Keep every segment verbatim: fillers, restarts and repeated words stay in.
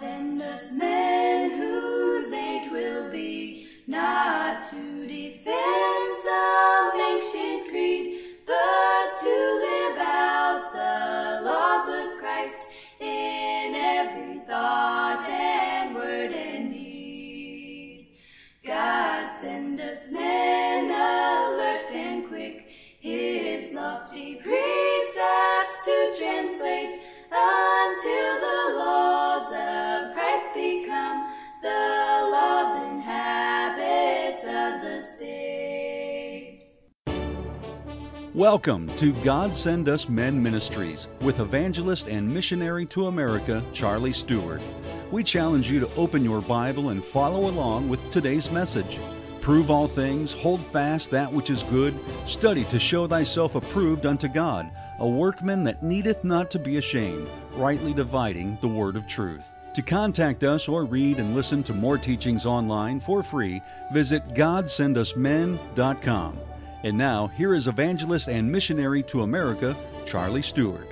send us men whose age will be not to defend some ancient creed, but to live out the laws of Christ in every thought and word and deed. God send us men alert and quick, his lofty precepts to translate, until the laws of Christ become the laws and habits of the state. Welcome to God Send Us Men Ministries with evangelist and missionary to America, Charlie Stewart. We challenge you to open your Bible and follow along with today's message. Prove all things, hold fast that which is good, study to show thyself approved unto God, a workman that needeth not to be ashamed, rightly dividing the word of truth. To contact us or read and listen to more teachings online for free, visit god send us men dot com. And now, here is evangelist and missionary to America, Charlie Stewart.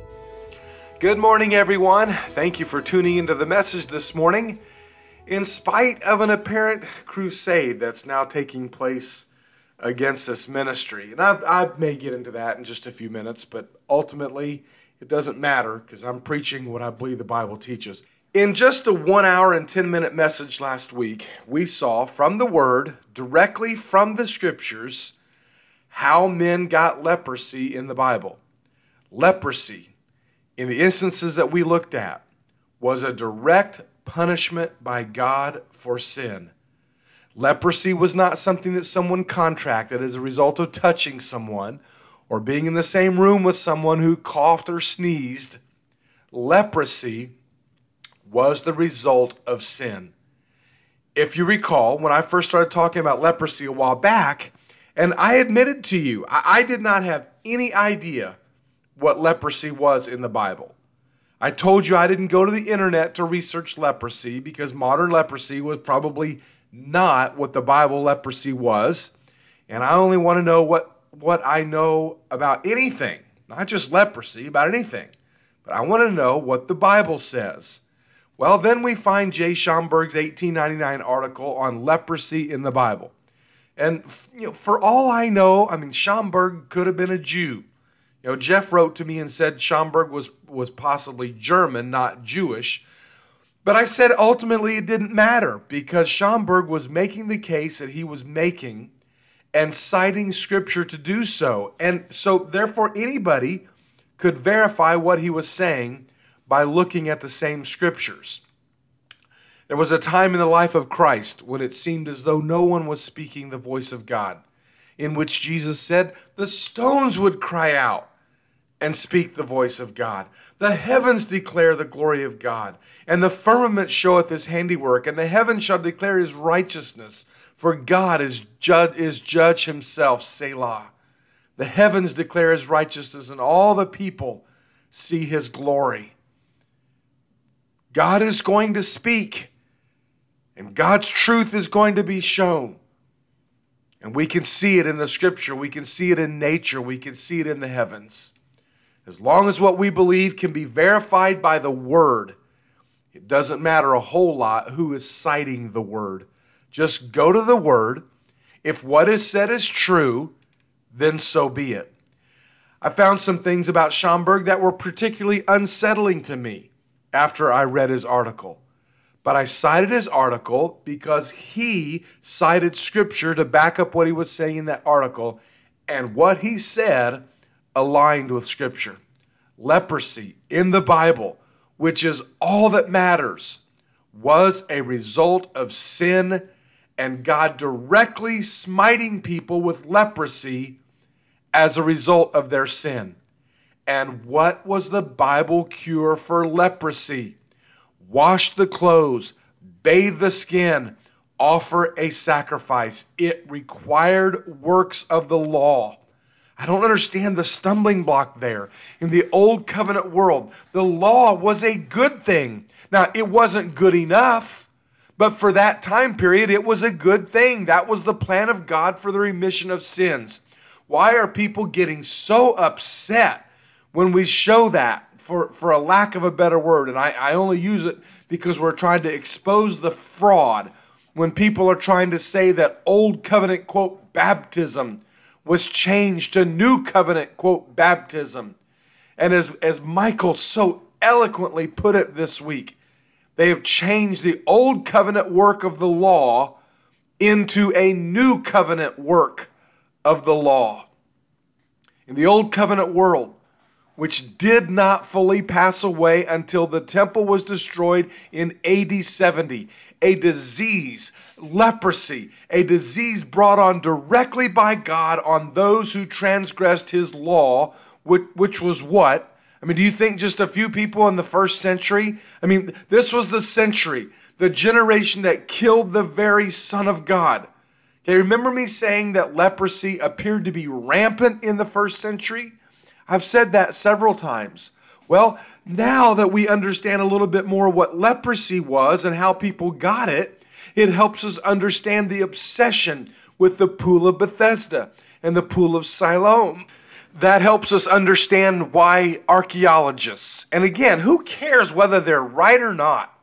Good morning, everyone. Thank you for tuning into the message this morning. In spite of an apparent crusade that's now taking place against this ministry, and I, I may get into that in just a few minutes, but ultimately it doesn't matter because I'm preaching what I believe the Bible teaches. In just a one hour and ten minute message last week, we saw from the Word, directly from the Scriptures, how men got leprosy in the Bible. Leprosy, in the instances that we looked at, was a direct punishment by God for sin. Leprosy was not something that someone contracted as a result of touching someone or being in the same room with someone who coughed or sneezed. Leprosy was the result of sin. If you recall, when I first started talking about leprosy a while back, and I admitted to you, I, I did not have any idea what leprosy was in the Bible. I told you I didn't go to the internet to research leprosy because modern leprosy was probably not what the Bible leprosy was. And I only want to know what, what I know about anything, not just leprosy, about anything. But I want to know what the Bible says. Well, then we find Jay Schomburg's eighteen ninety-nine article on leprosy in the Bible. And you know, for all I know, I mean, Schomburg could have been a Jew. You know, Jeff wrote to me and said Schomburg was, was possibly German, not Jewish. But I said ultimately it didn't matter because Schomburg was making the case that he was making and citing Scripture to do so. And so therefore anybody could verify what he was saying by looking at the same Scriptures. There was a time in the life of Christ when it seemed as though no one was speaking the voice of God, in which Jesus said the stones would cry out and speak the voice of God. The heavens declare the glory of God, and the firmament showeth his handiwork, and the heavens shall declare his righteousness, for God is judge, is judge himself, Selah. The heavens declare his righteousness, and all the people see his glory. God is going to speak, and God's truth is going to be shown. And we can see it in the Scripture. We can see it in nature. We can see it in the heavens. As long as what we believe can be verified by the Word, it doesn't matter a whole lot who is citing the Word. Just go to the Word. If what is said is true, then so be it. I found some things about Schomburg that were particularly unsettling to me after I read his article. But I cited his article because he cited Scripture to back up what he was saying in that article, and what he said aligned with Scripture. Leprosy in the Bible, which is all that matters, was a result of sin and God directly smiting people with leprosy as a result of their sin. And what was the Bible cure for leprosy? Wash the clothes, bathe the skin, offer a sacrifice. It required works of the law. I don't understand the stumbling block there. In the old covenant world, the law was a good thing. Now, it wasn't good enough, but for that time period, it was a good thing. That was the plan of God for the remission of sins. Why are people getting so upset when we show that for, for a lack of a better word, and I, I only use it because we're trying to expose the fraud when people are trying to say that old covenant, quote, baptism was changed to new covenant, quote, baptism. And as, as Michael so eloquently put it this week, they have changed the old covenant work of the law into a new covenant work of the law. In the old covenant world, which did not fully pass away until the temple was destroyed in A D seventy, a disease, leprosy, a disease brought on directly by God on those who transgressed his law, which, which was what? I mean, do you think just a few people in the first century? I mean, this was the century, the generation that killed the very Son of God. Okay, remember me saying that leprosy appeared to be rampant in the first century? I've said that several times. Well, now that we understand a little bit more what leprosy was and how people got it, it helps us understand the obsession with the pool of Bethesda and the pool of Siloam. That helps us understand why archaeologists, and again, who cares whether they're right or not,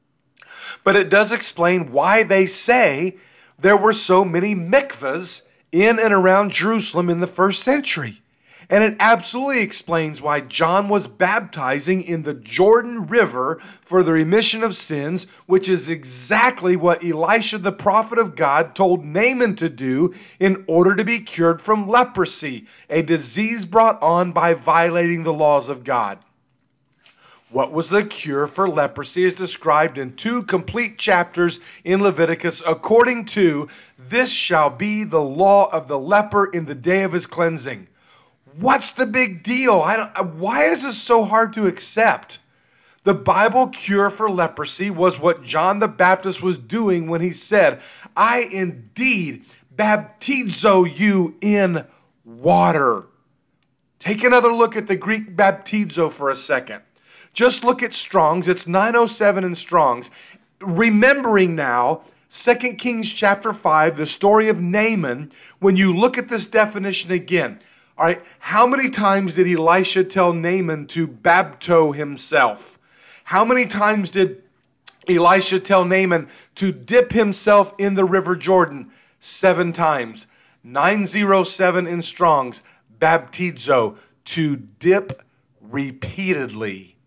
but it does explain why they say there were so many mikvahs in and around Jerusalem in the first century. And it absolutely explains why John was baptizing in the Jordan River for the remission of sins, which is exactly what Elisha, the prophet of God, told Naaman to do in order to be cured from leprosy, a disease brought on by violating the laws of God. What was the cure for leprosy is described in two complete chapters in Leviticus according to, "This shall be the law of the leper in the day of his cleansing." What's the big deal? I don't, why is this so hard to accept? The Bible cure for leprosy was what John the Baptist was doing when he said, "I indeed baptizo you in water." Take another look at the Greek baptizo for a second. Just look at Strong's. It's nine oh seven in Strong's. Remembering now, Second Kings chapter five, the story of Naaman, when you look at this definition again, all right, how many times did Elisha tell Naaman to baptize himself? How many times did Elisha tell Naaman to dip himself in the river Jordan? Seven times. nine oh seven in Strong's, baptizo, to dip repeatedly.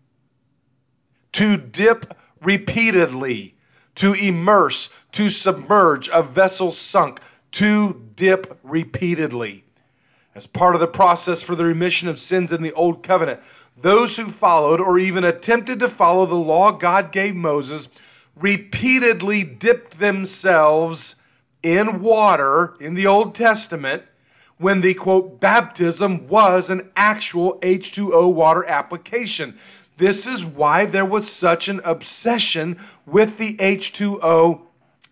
To dip repeatedly. To immerse, to submerge, a vessel sunk, to dip repeatedly. As part of the process for the remission of sins in the Old Covenant, those who followed or even attempted to follow the law God gave Moses repeatedly dipped themselves in water in the Old Testament when the, quote, baptism was an actual H two O water application. This is why there was such an obsession with the H two O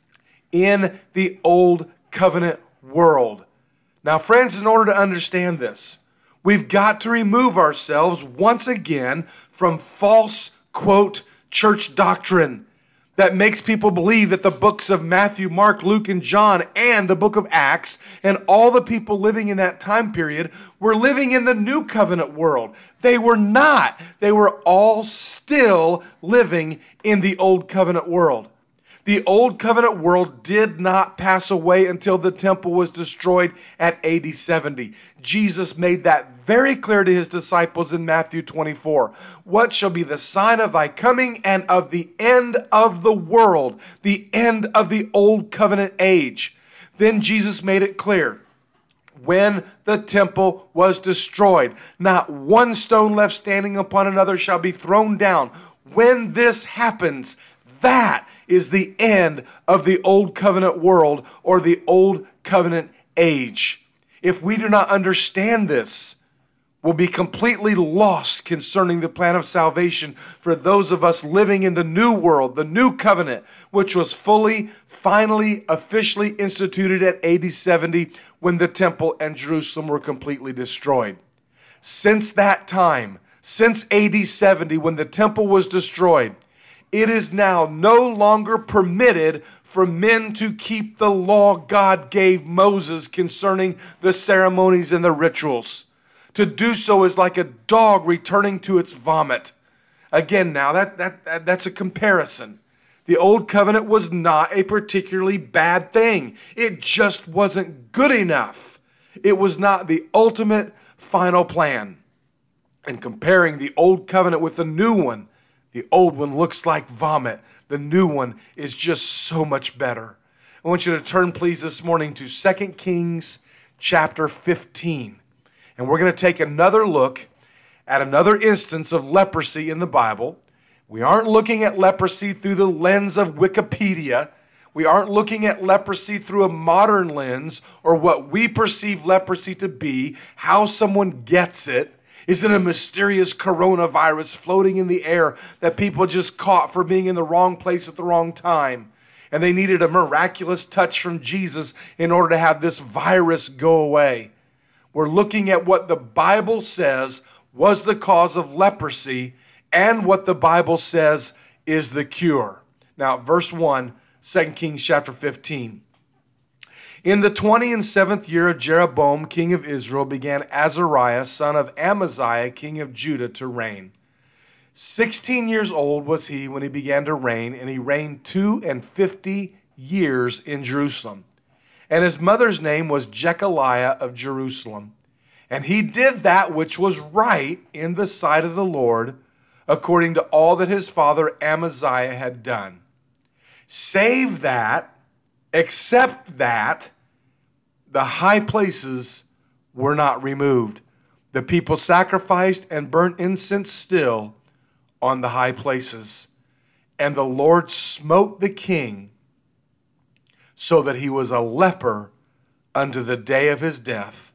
in the Old Covenant world. Now, friends, in order to understand this, we've got to remove ourselves once again from false, quote, church doctrine that makes people believe that the books of Matthew, Mark, Luke, and John, and the book of Acts, and all the people living in that time period were living in the new covenant world. They were not. They were all still living in the old covenant world. The old covenant world did not pass away until the temple was destroyed at A D seventy. Jesus made that very clear to his disciples in Matthew twenty-four. What shall be the sign of thy coming and of the end of the world, the end of the old covenant age? Then Jesus made it clear. When the temple was destroyed, not one stone left standing upon another shall be thrown down. When this happens, that is the end of the old covenant world or the old covenant age. If we do not understand this, we'll be completely lost concerning the plan of salvation for those of us living in the new world, the new covenant, which was fully, finally, officially instituted at A D seventy when the temple and Jerusalem were completely destroyed. Since that time, since A D seventy when the temple was destroyed, it is now no longer permitted for men to keep the law God gave Moses concerning the ceremonies and the rituals. To do so is like a dog returning to its vomit. Again, now that, that, that that's a comparison. The old covenant was not a particularly bad thing. It just wasn't good enough. It was not the ultimate final plan. And comparing the old covenant with the new one, the old one looks like vomit. The new one is just so much better. I want you to turn, please, this morning to Second Kings chapter fifteen. And we're going to take another look at another instance of leprosy in the Bible. We aren't looking at leprosy through the lens of Wikipedia. We aren't looking at leprosy through a modern lens or what we perceive leprosy to be, how someone gets it. Is it a mysterious coronavirus floating in the air that people just caught for being in the wrong place at the wrong time? And they needed a miraculous touch from Jesus in order to have this virus go away. We're looking at what the Bible says was the cause of leprosy and what the Bible says is the cure. Now, verse one, Second Kings chapter fifteen. In the twenty and seventh year of Jeroboam, king of Israel, began Azariah, son of Amaziah, king of Judah, to reign. Sixteen years old was he when he began to reign, and he reigned two and fifty years in Jerusalem. And his mother's name was Jechaliah of Jerusalem. And he did that which was right in the sight of the Lord, according to all that his father Amaziah had done. Save that, except that the high places were not removed. The people sacrificed and burnt incense still on the high places. And the Lord smote the king so that he was a leper unto the day of his death,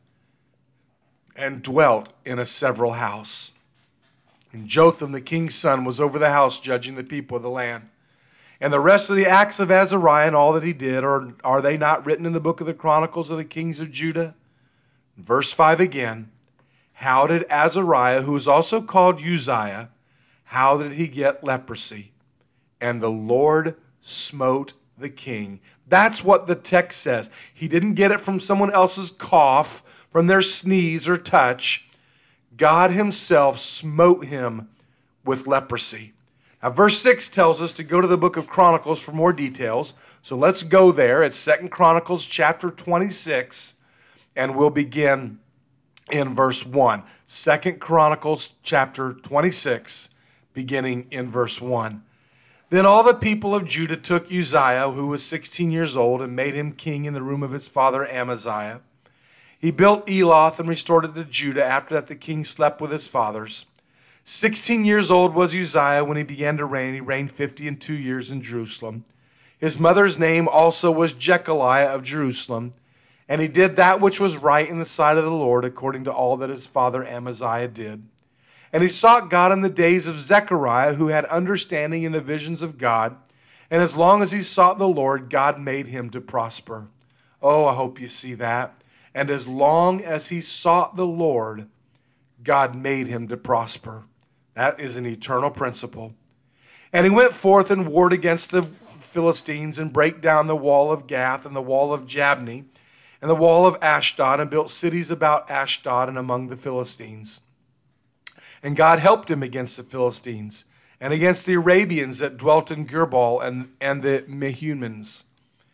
and dwelt in a several house. And Jotham the king's son was over the house, judging the people of the land. And the rest of the acts of Azariah and all that he did, are, are they not written in the book of the Chronicles of the kings of Judah? Verse five again. How did Azariah, who is also called Uzziah, how did he get leprosy? And the Lord smote the king. That's what the text says. He didn't get it from someone else's cough, from their sneeze or touch. God himself smote him with leprosy. Now, verse six tells us to go to the book of Chronicles for more details. So let's go there. It's Second Chronicles chapter twenty-six, and we'll begin in verse one. Second Chronicles chapter twenty-six, beginning in verse one. Then all the people of Judah took Uzziah, who was sixteen years old, and made him king in the room of his father Amaziah. He built Eloth and restored it to Judah. After that the king slept with his fathers. Sixteen years old was Uzziah when he began to reign. He reigned fifty and two years in Jerusalem. His mother's name also was Jechaliah of Jerusalem. And he did that which was right in the sight of the Lord, according to all that his father Amaziah did. And he sought God in the days of Zechariah, who had understanding in the visions of God. And as long as he sought the Lord, God made him to prosper. Oh, I hope you see that. And as long as he sought the Lord, God made him to prosper. That is an eternal principle. And he went forth and warred against the Philistines, and brake down the wall of Gath and the wall of Jabneh and the wall of Ashdod, and built cities about Ashdod and among the Philistines. And God helped him against the Philistines, and against the Arabians that dwelt in Girbal, and, and the Mehumans.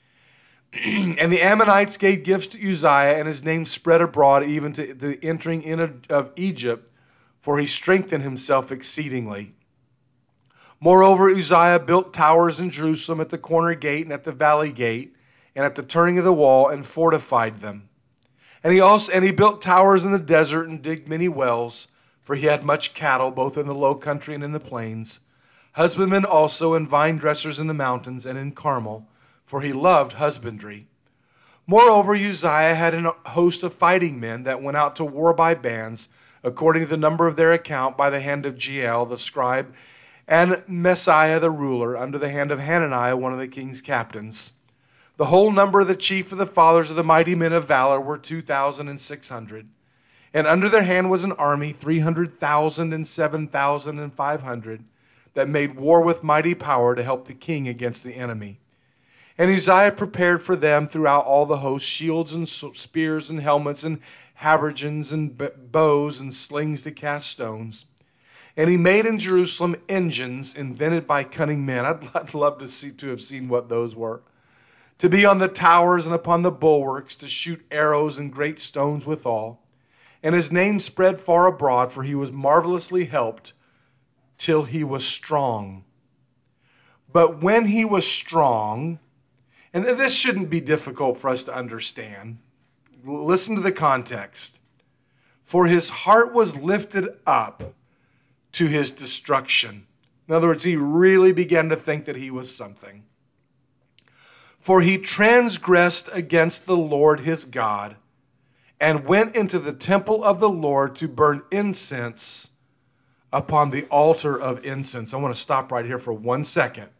And the Ammonites gave gifts to Uzziah, and his name spread abroad even to the entering in of, of Egypt, for he strengthened himself exceedingly. Moreover, Uzziah built towers in Jerusalem at the corner gate and at the valley gate, and at the turning of the wall, and fortified them. And he also and he built towers in the desert and digged many wells, for he had much cattle, both in the low country and in the plains, husbandmen also, and vine dressers in the mountains and in Carmel, for he loved husbandry. Moreover, Uzziah had a host of fighting men that went out to war by bands, according to the number of their account, by the hand of Jeiel the scribe, and Messiah the ruler, under the hand of Hananiah, one of the king's captains. The whole number of the chief of the fathers of the mighty men of valor were two thousand and six hundred. And under their hand was an army, three hundred thousand and seven thousand and five hundred, that made war with mighty power to help the king against the enemy. And Uzziah prepared for them throughout all the host shields and spears and helmets and habergeons and bows and slings to cast stones. And he made in Jerusalem engines invented by cunning men. I'd, I'd love to see to have seen what those were. To be on the towers and upon the bulwarks, to shoot arrows and great stones withal. And his name spread far abroad, for he was marvelously helped till he was strong. But when he was strong, and this shouldn't be difficult for us to understand. Listen to the context. For his heart was lifted up to his destruction. In other words, he really began to think that he was something. For he transgressed against the Lord his God and went into the temple of the Lord to burn incense upon the altar of incense. I want to stop right here for one second.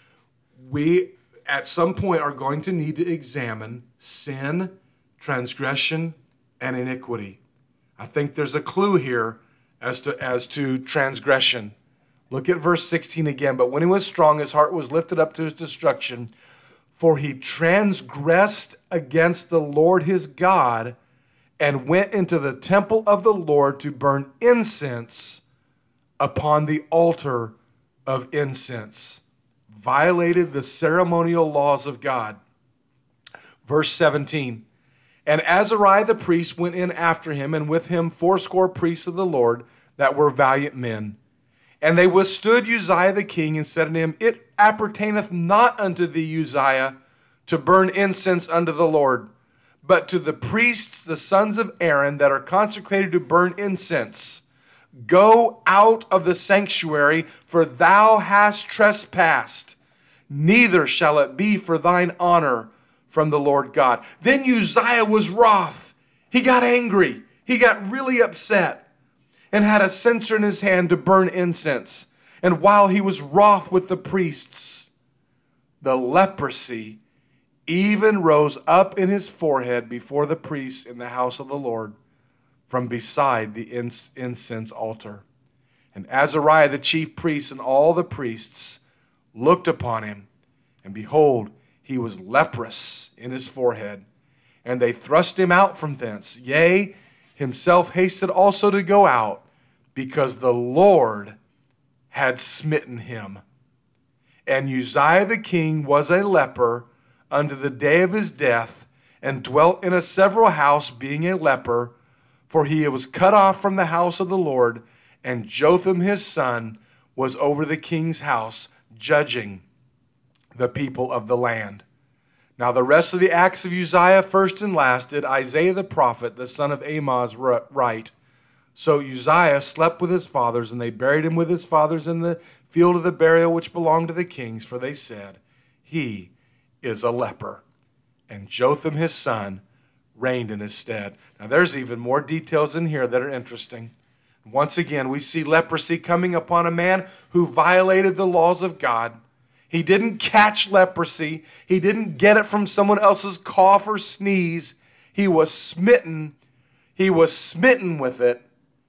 We, at some point, are going to need to examine sin, transgression, and iniquity. I think there's a clue here as to, as to transgression. Look at verse sixteen again. But when he was strong, his heart was lifted up to his destruction, for he transgressed against the Lord his God and went into the temple of the Lord to burn incense upon the altar of incense. Violated the ceremonial laws of God. Verse seventeen. And Azariah the priest went in after him, and with him fourscore priests of the Lord that were valiant men. And they withstood Uzziah the king, and said unto him, It appertaineth not unto thee, Uzziah, to burn incense unto the Lord, but to the priests, the sons of Aaron, that are consecrated to burn incense. Go out of the sanctuary, for thou hast trespassed. Neither shall it be for thine honor from the Lord God. Then Uzziah was wroth. He got angry. He got really upset and had a censer in his hand to burn incense. And while he was wroth with the priests, the leprosy even rose up in his forehead before the priests in the house of the Lord from beside the incense altar. And Azariah the chief priest and all the priests looked upon him, and behold, he was leprous in his forehead. And they thrust him out from thence. Yea, himself hasted also to go out, because the Lord had smitten him. And Uzziah the king was a leper unto the day of his death, and dwelt in a several house, being a leper, for he was cut off from the house of the Lord, and Jotham his son was over the king's house, judging the people of the land. Now the rest of the acts of Uzziah, first and last, did Isaiah the prophet, the son of Amoz, write. So Uzziah slept with his fathers, and they buried him with his fathers in the field of the burial which belonged to the kings, for they said, He is a leper. And Jotham his son reigned in his stead. Now there's even more details in here that are interesting. Once again, we see leprosy coming upon a man who violated the laws of God. He didn't catch leprosy. He didn't get it from someone else's cough or sneeze. He was smitten. He was smitten with it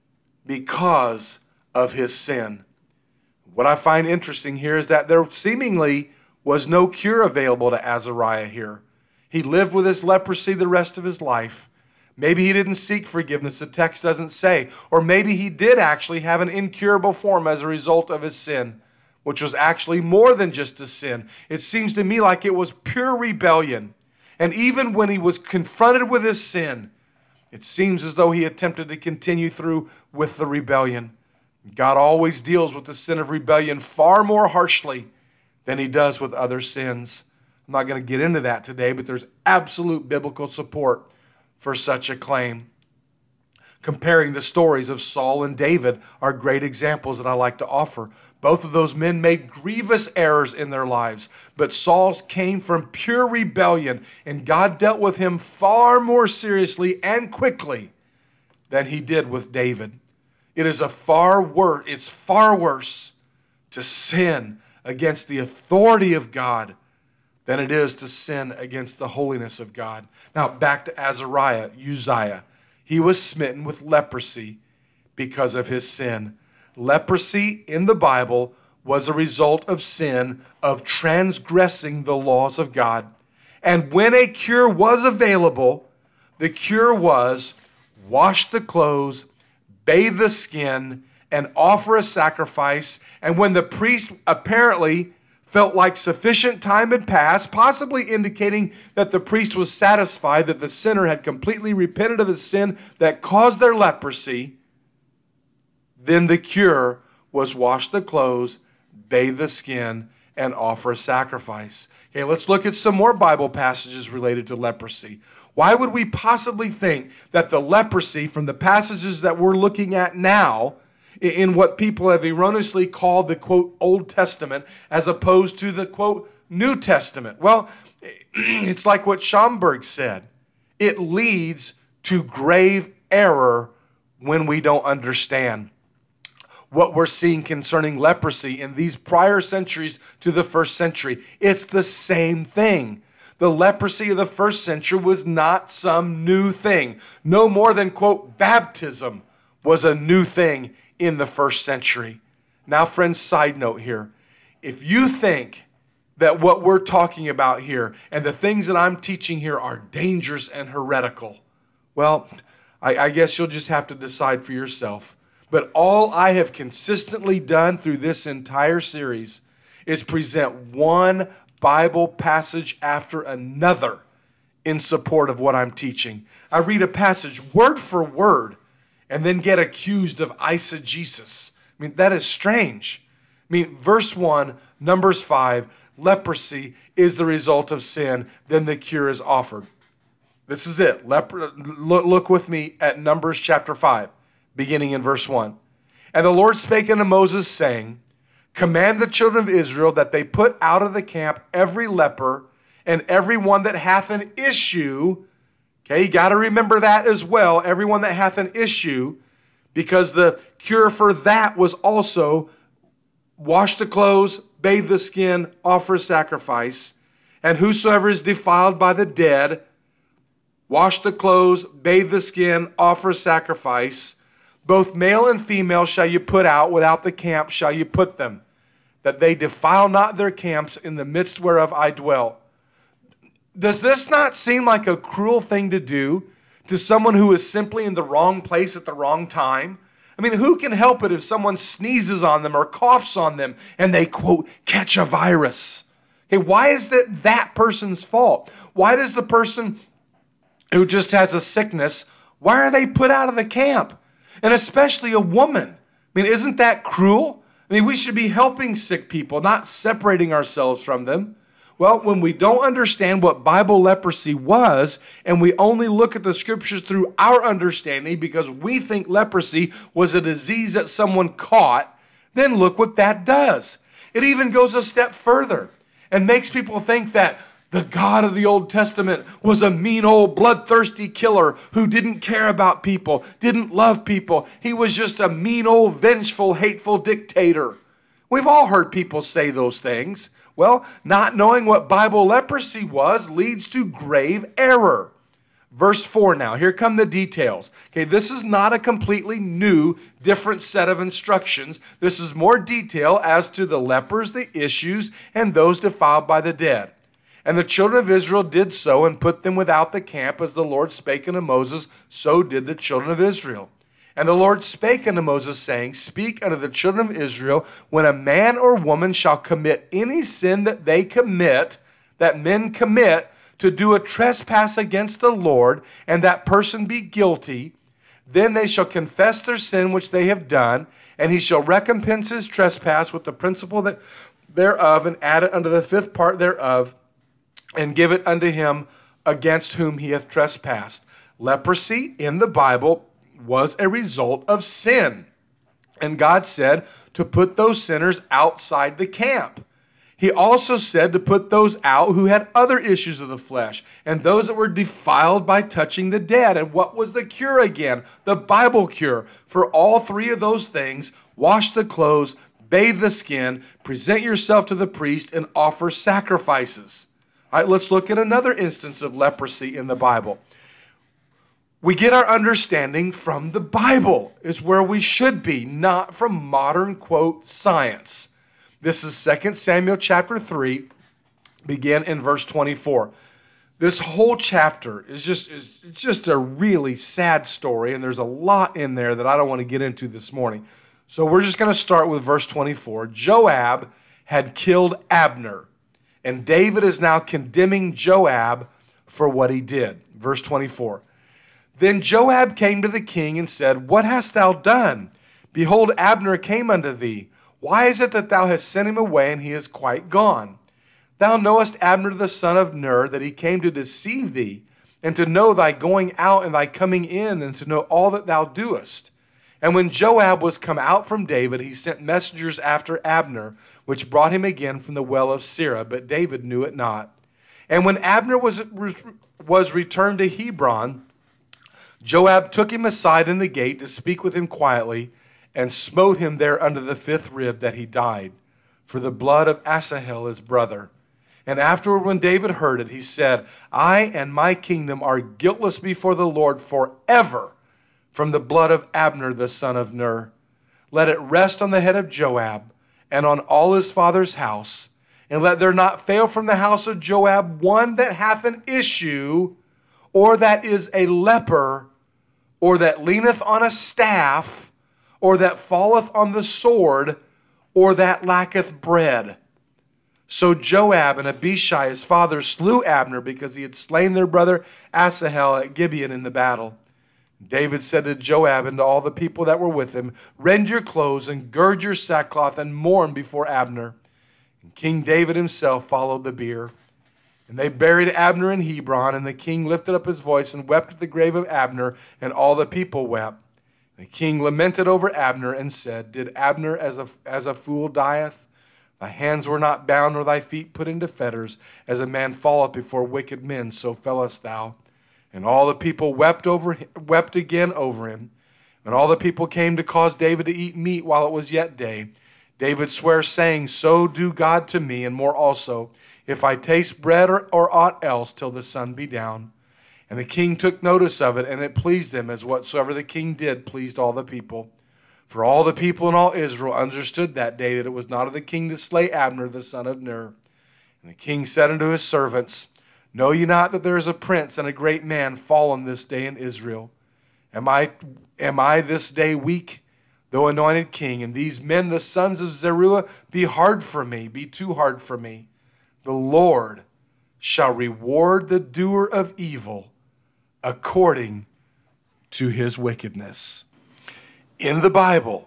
because of his sin. What I find interesting here is that there seemingly was no cure available to Azariah here. He lived with his leprosy the rest of his life. Maybe he didn't seek forgiveness, the text doesn't say. Or maybe he did actually have an incurable form as a result of his sin, which was actually more than just a sin. It seems to me like it was pure rebellion. And even when he was confronted with his sin, it seems as though he attempted to continue through with the rebellion. God always deals with the sin of rebellion far more harshly than he does with other sins. I'm not going to get into that today, but there's absolute biblical support for such a claim. Comparing the stories of Saul and David are great examples that I like to offer. Both of those men made grievous errors in their lives, but Saul's came from pure rebellion, and God dealt with him far more seriously and quickly than he did with David. It is a far worse, it's far worse to sin against the authority of God than it is to sin against the holiness of God. Now back to Azariah, Uzziah. He was smitten with leprosy because of his sin. Leprosy in the Bible was a result of sin, of transgressing the laws of God. And when a cure was available, the cure was wash the clothes, bathe the skin, and offer a sacrifice. And when the priest apparently felt like sufficient time had passed, possibly indicating that the priest was satisfied that the sinner had completely repented of his sin that caused their leprosy, then the cure was wash the clothes, bathe the skin, and offer a sacrifice. Okay, let's look at some more Bible passages related to leprosy. Why would we possibly think that the leprosy from the passages that we're looking at now, in what people have erroneously called the, quote, Old Testament, as opposed to the, quote, New Testament? Well, it's like what Schomburg said. It leads to grave error when we don't understand what we're seeing concerning leprosy in these prior centuries to the first century. It's the same thing. The leprosy of the first century was not some new thing. No more than, quote, baptism was a new thing in the first century. Now, friends, side note here. If you think that what we're talking about here and the things that I'm teaching here are dangerous and heretical, well, I, I guess you'll just have to decide for yourself. But all I have consistently done through this entire series is present one Bible passage after another in support of what I'm teaching. I read a passage word for word and then get accused of eisegesis. I mean, that is strange. I mean, verse one, Numbers five, leprosy is the result of sin, then the cure is offered. This is it. Lepr- look, look with me at Numbers chapter five, beginning in verse one. And the Lord spake unto Moses, saying, command the children of Israel that they put out of the camp every leper and every one that hath an issue. Okay, you got to remember that as well. Everyone that hath an issue, because the cure for that was also wash the clothes, bathe the skin, offer a sacrifice. And whosoever is defiled by the dead, wash the clothes, bathe the skin, offer a sacrifice. Both male and female shall you put out, without the camp shall you put them, that they defile not their camps in the midst whereof I dwell. Does this not seem like a cruel thing to do to someone who is simply in the wrong place at the wrong time? I mean, who can help it if someone sneezes on them or coughs on them and they, quote, catch a virus? Okay, why is that that person's fault? Why does the person who just has a sickness, why are they put out of the camp? And especially a woman. I mean, isn't that cruel? I mean, we should be helping sick people, not separating ourselves from them. Well, when we don't understand what Bible leprosy was, and we only look at the scriptures through our understanding because we think leprosy was a disease that someone caught, then look what that does. It even goes a step further and makes people think that the God of the Old Testament was a mean old bloodthirsty killer who didn't care about people, didn't love people. He was just a mean old vengeful, hateful dictator. We've all heard people say those things. Well, not knowing what Bible leprosy was leads to grave error. Verse four now, here come the details. Okay, this is not a completely new, different set of instructions. This is more detail as to the lepers, the issues, and those defiled by the dead. And the children of Israel did so and put them without the camp, as the Lord spake unto Moses, so did the children of Israel. And the Lord spake unto Moses, saying, speak unto the children of Israel, when a man or woman shall commit any sin that they commit, that men commit, to do a trespass against the Lord, and that person be guilty, then they shall confess their sin which they have done, and he shall recompense his trespass with the principal that thereof, and add it unto the fifth part thereof, and give it unto him against whom he hath trespassed. Leprosy in the Bible was a result of sin. And God said to put those sinners outside the camp. He also said to put those out who had other issues of the flesh and those that were defiled by touching the dead. And what was the cure again? The Bible cure for all three of those things: wash the clothes, bathe the skin, present yourself to the priest, and offer sacrifices. All right, let's look at another instance of leprosy in the Bible. We get our understanding from the Bible, is where we should be, not from modern, quote, science. This is Second Samuel chapter three, begin in verse twenty-four. This whole chapter is just is it's just a really sad story, and there's a lot in there that I don't want to get into this morning. So we're just going to start with verse twenty-four. Joab had killed Abner, and David is now condemning Joab for what he did. Verse twenty-four. Then Joab came to the king and said, What hast thou done? Behold, Abner came unto thee. Why is it that thou hast sent him away, and he is quite gone? Thou knowest Abner the son of Ner, that he came to deceive thee, and to know thy going out and thy coming in, and to know all that thou doest. And when Joab was come out from David, he sent messengers after Abner, which brought him again from the well of Sirah, but David knew it not. And when Abner was, was returned to Hebron, Joab took him aside in the gate to speak with him quietly, and smote him there under the fifth rib, that he died, for the blood of Asahel his brother. And afterward, when David heard it, he said, I and my kingdom are guiltless before the Lord forever from the blood of Abner the son of Ner. Let it rest on the head of Joab and on all his father's house, and let there not fail from the house of Joab one that hath an issue, or that is a leper, or that leaneth on a staff, or that falleth on the sword, or that lacketh bread. So Joab and Abishai his father slew Abner, because he had slain their brother Asahel at Gibeon in the battle. David said to Joab and to all the people that were with him, Rend your clothes and gird your sackcloth and mourn before Abner. And King David himself followed the bier. And they buried Abner in Hebron, and the king lifted up his voice and wept at the grave of Abner, and all the people wept. The king lamented over Abner and said, Did Abner as a, as a fool dieth? Thy hands were not bound, nor thy feet put into fetters. As a man falleth before wicked men, so fellest thou. And all the people wept over wept again over him. And all the people came to cause David to eat meat while it was yet day. David sware, saying, So do God to me, and more also, if I taste bread or, or aught else, till the sun be down. And the king took notice of it, and it pleased him, as whatsoever the king did pleased all the people. For all the people and all Israel understood that day that it was not of the king to slay Abner the son of Ner. And the king said unto his servants, Know ye not that there is a prince and a great man fallen this day in Israel? Am I, am I this day weak, though anointed king? And these men, the sons of Zeruiah, be hard for me, be too hard for me. The Lord shall reward the doer of evil according to his wickedness. In the Bible,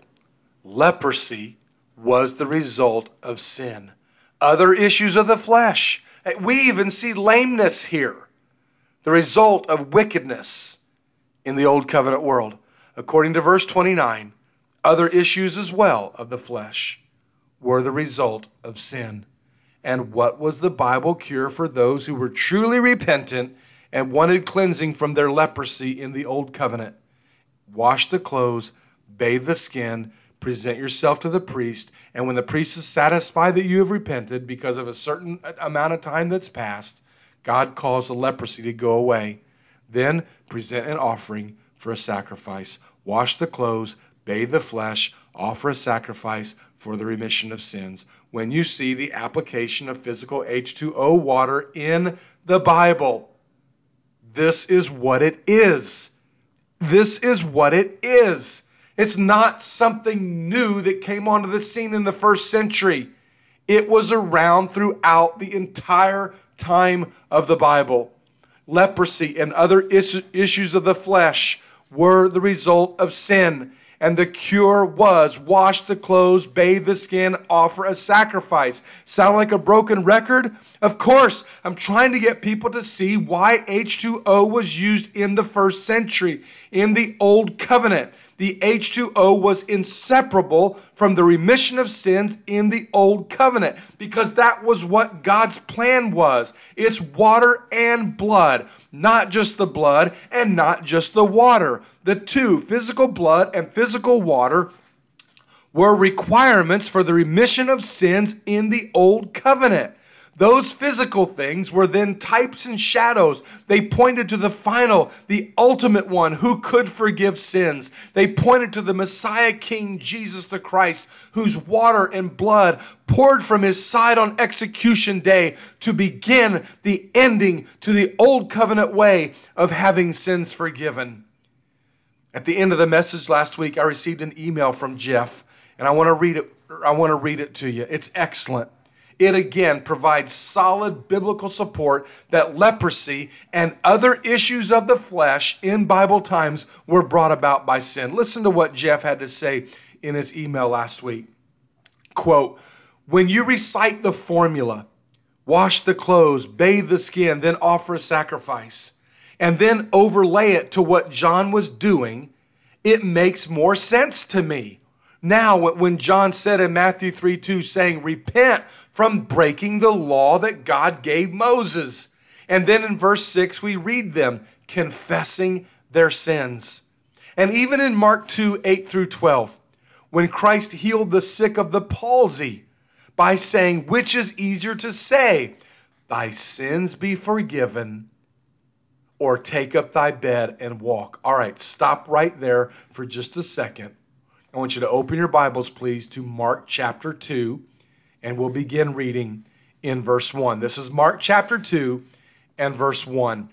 leprosy was the result of sin. Other issues of the flesh. We even see lameness here, the result of wickedness in the Old Covenant world. According to verse twenty-nine, other issues as well of the flesh were the result of sin. And what was the Bible cure for those who were truly repentant and wanted cleansing from their leprosy in the Old Covenant? Wash the clothes, bathe the skin, present yourself to the priest, and when the priest is satisfied that you have repented because of a certain amount of time that's passed, God calls the leprosy to go away. Then present an offering for a sacrifice. Wash the clothes, bathe the flesh, offer a sacrifice for the remission of sins. When you see the application of physical H two O water in the Bible, this is what it is. This is what it is. It's not something new that came onto the scene in the first century. It was around throughout the entire time of the Bible. Leprosy and other is- issues of the flesh were the result of sin. And the cure was wash the clothes, bathe the skin, offer a sacrifice. Sound like a broken record? Of course, I'm trying to get people to see why H two O was used in the first century, in the Old Covenant. The H two O was inseparable from the remission of sins in the Old Covenant, because that was what God's plan was. It's water and blood, not just the blood and not just the water. The two, physical blood and physical water, were requirements for the remission of sins in the Old Covenant. Those physical things were then types and shadows. They pointed to the final, the ultimate one who could forgive sins. They pointed to the Messiah King, Jesus the Christ, whose water and blood poured from his side on execution day to begin the ending to the old covenant way of having sins forgiven. At the end of the message last week, I received an email from Jeff, and I want to read it. I want to read it to you. It's excellent. It again provides solid biblical support that leprosy and other issues of the flesh in Bible times were brought about by sin. Listen to what Jeff had to say in his email last week. Quote, when you recite the formula, wash the clothes, bathe the skin, then offer a sacrifice, and then overlay it to what John was doing, it makes more sense to me. Now, when John said in Matthew three two, saying, repent from breaking the law that God gave Moses. And then in verse six, we read them confessing their sins. And even in Mark two, eight through twelve, when Christ healed the sick of the palsy by saying, which is easier to say, thy sins be forgiven, or take up thy bed and walk. All right, stop right there for just a second. I want you to open your Bibles, please, to Mark chapter two, and we'll begin reading in verse one. This is Mark chapter two and verse one.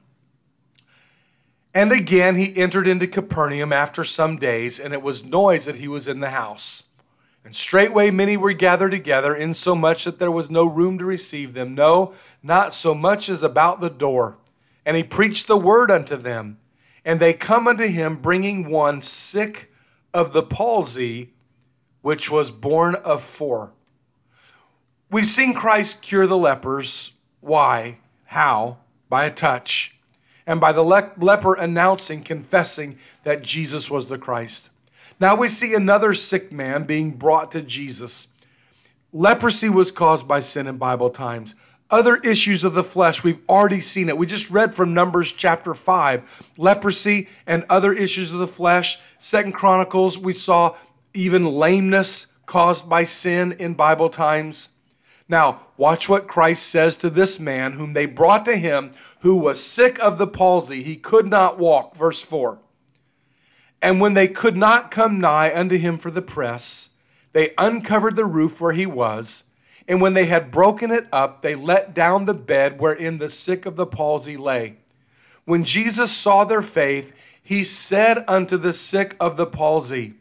And again he entered into Capernaum after some days, and it was noised that he was in the house. And straightway many were gathered together, insomuch that there was no room to receive them, no, not so much as about the door. And he preached the word unto them. And they come unto him, bringing one sick of the palsy, which was born of four. We've seen Christ cure the lepers. Why? How? By a touch. And by the le- leper announcing, confessing that Jesus was the Christ. Now we see another sick man being brought to Jesus. Leprosy was caused by sin in Bible times. Other issues of the flesh, we've already seen it. We just read from Numbers chapter five. Leprosy and other issues of the flesh. Second Chronicles, we saw even lameness caused by sin in Bible times. Now, watch what Christ says to this man whom they brought to him, who was sick of the palsy. He could not walk. Verse four. And when they could not come nigh unto him for the press, they uncovered the roof where he was. And when they had broken it up, they let down the bed wherein the sick of the palsy lay. When Jesus saw their faith, he said unto the sick of the palsy,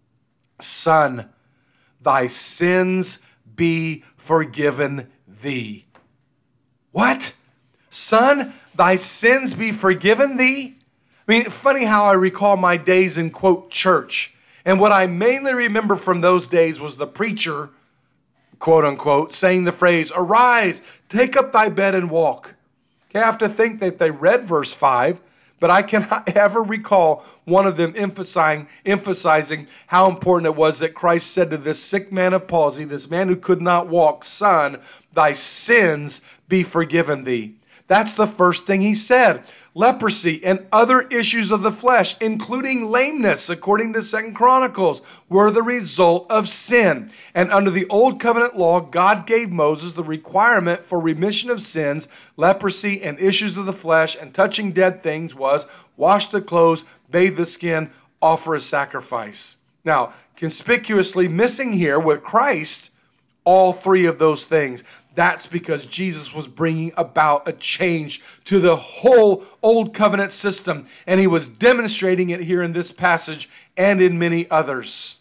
Son, thy sins be forgiven thee. What? Son, thy sins be forgiven thee? I mean, funny how I recall my days in, quote, church. And what I mainly remember from those days was the preacher, quote unquote, saying the phrase, arise, take up thy bed and walk. Okay, I have to think that they read verse five, but I cannot ever recall one of them emphasizing, emphasizing how important it was that Christ said to this sick man of palsy, this man who could not walk, Son, thy sins be forgiven thee. That's the first thing he said. Leprosy and other issues of the flesh, including lameness, according to Second Chronicles, were the result of sin. And under the Old Covenant law, God gave Moses the requirement for remission of sins, leprosy, and issues of the flesh, and touching dead things was wash the clothes, bathe the skin, offer a sacrifice. Now, conspicuously missing here with Christ, all three of those things. That's because Jesus was bringing about a change to the whole Old Covenant system, and he was demonstrating it here in this passage and in many others.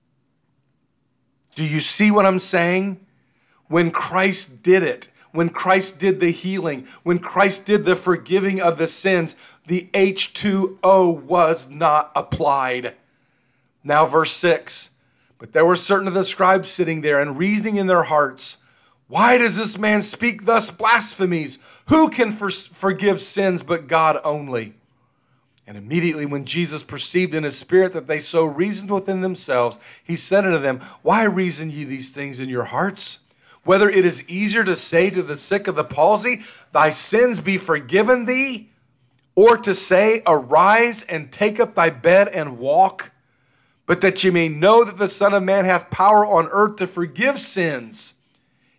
Do you see what I'm saying? When Christ did it, when Christ did the healing, when Christ did the forgiving of the sins, the H two O was not applied. Now verse six, but there were certain of the scribes sitting there and reasoning in their hearts, why does this man speak thus blasphemies? Who can for- forgive sins but God only? And immediately when Jesus perceived in his spirit that they so reasoned within themselves, he said unto them, why reason ye these things in your hearts? Whether it is easier to say to the sick of the palsy, thy sins be forgiven thee, or to say, arise and take up thy bed and walk, but that ye may know that the Son of Man hath power on earth to forgive sins.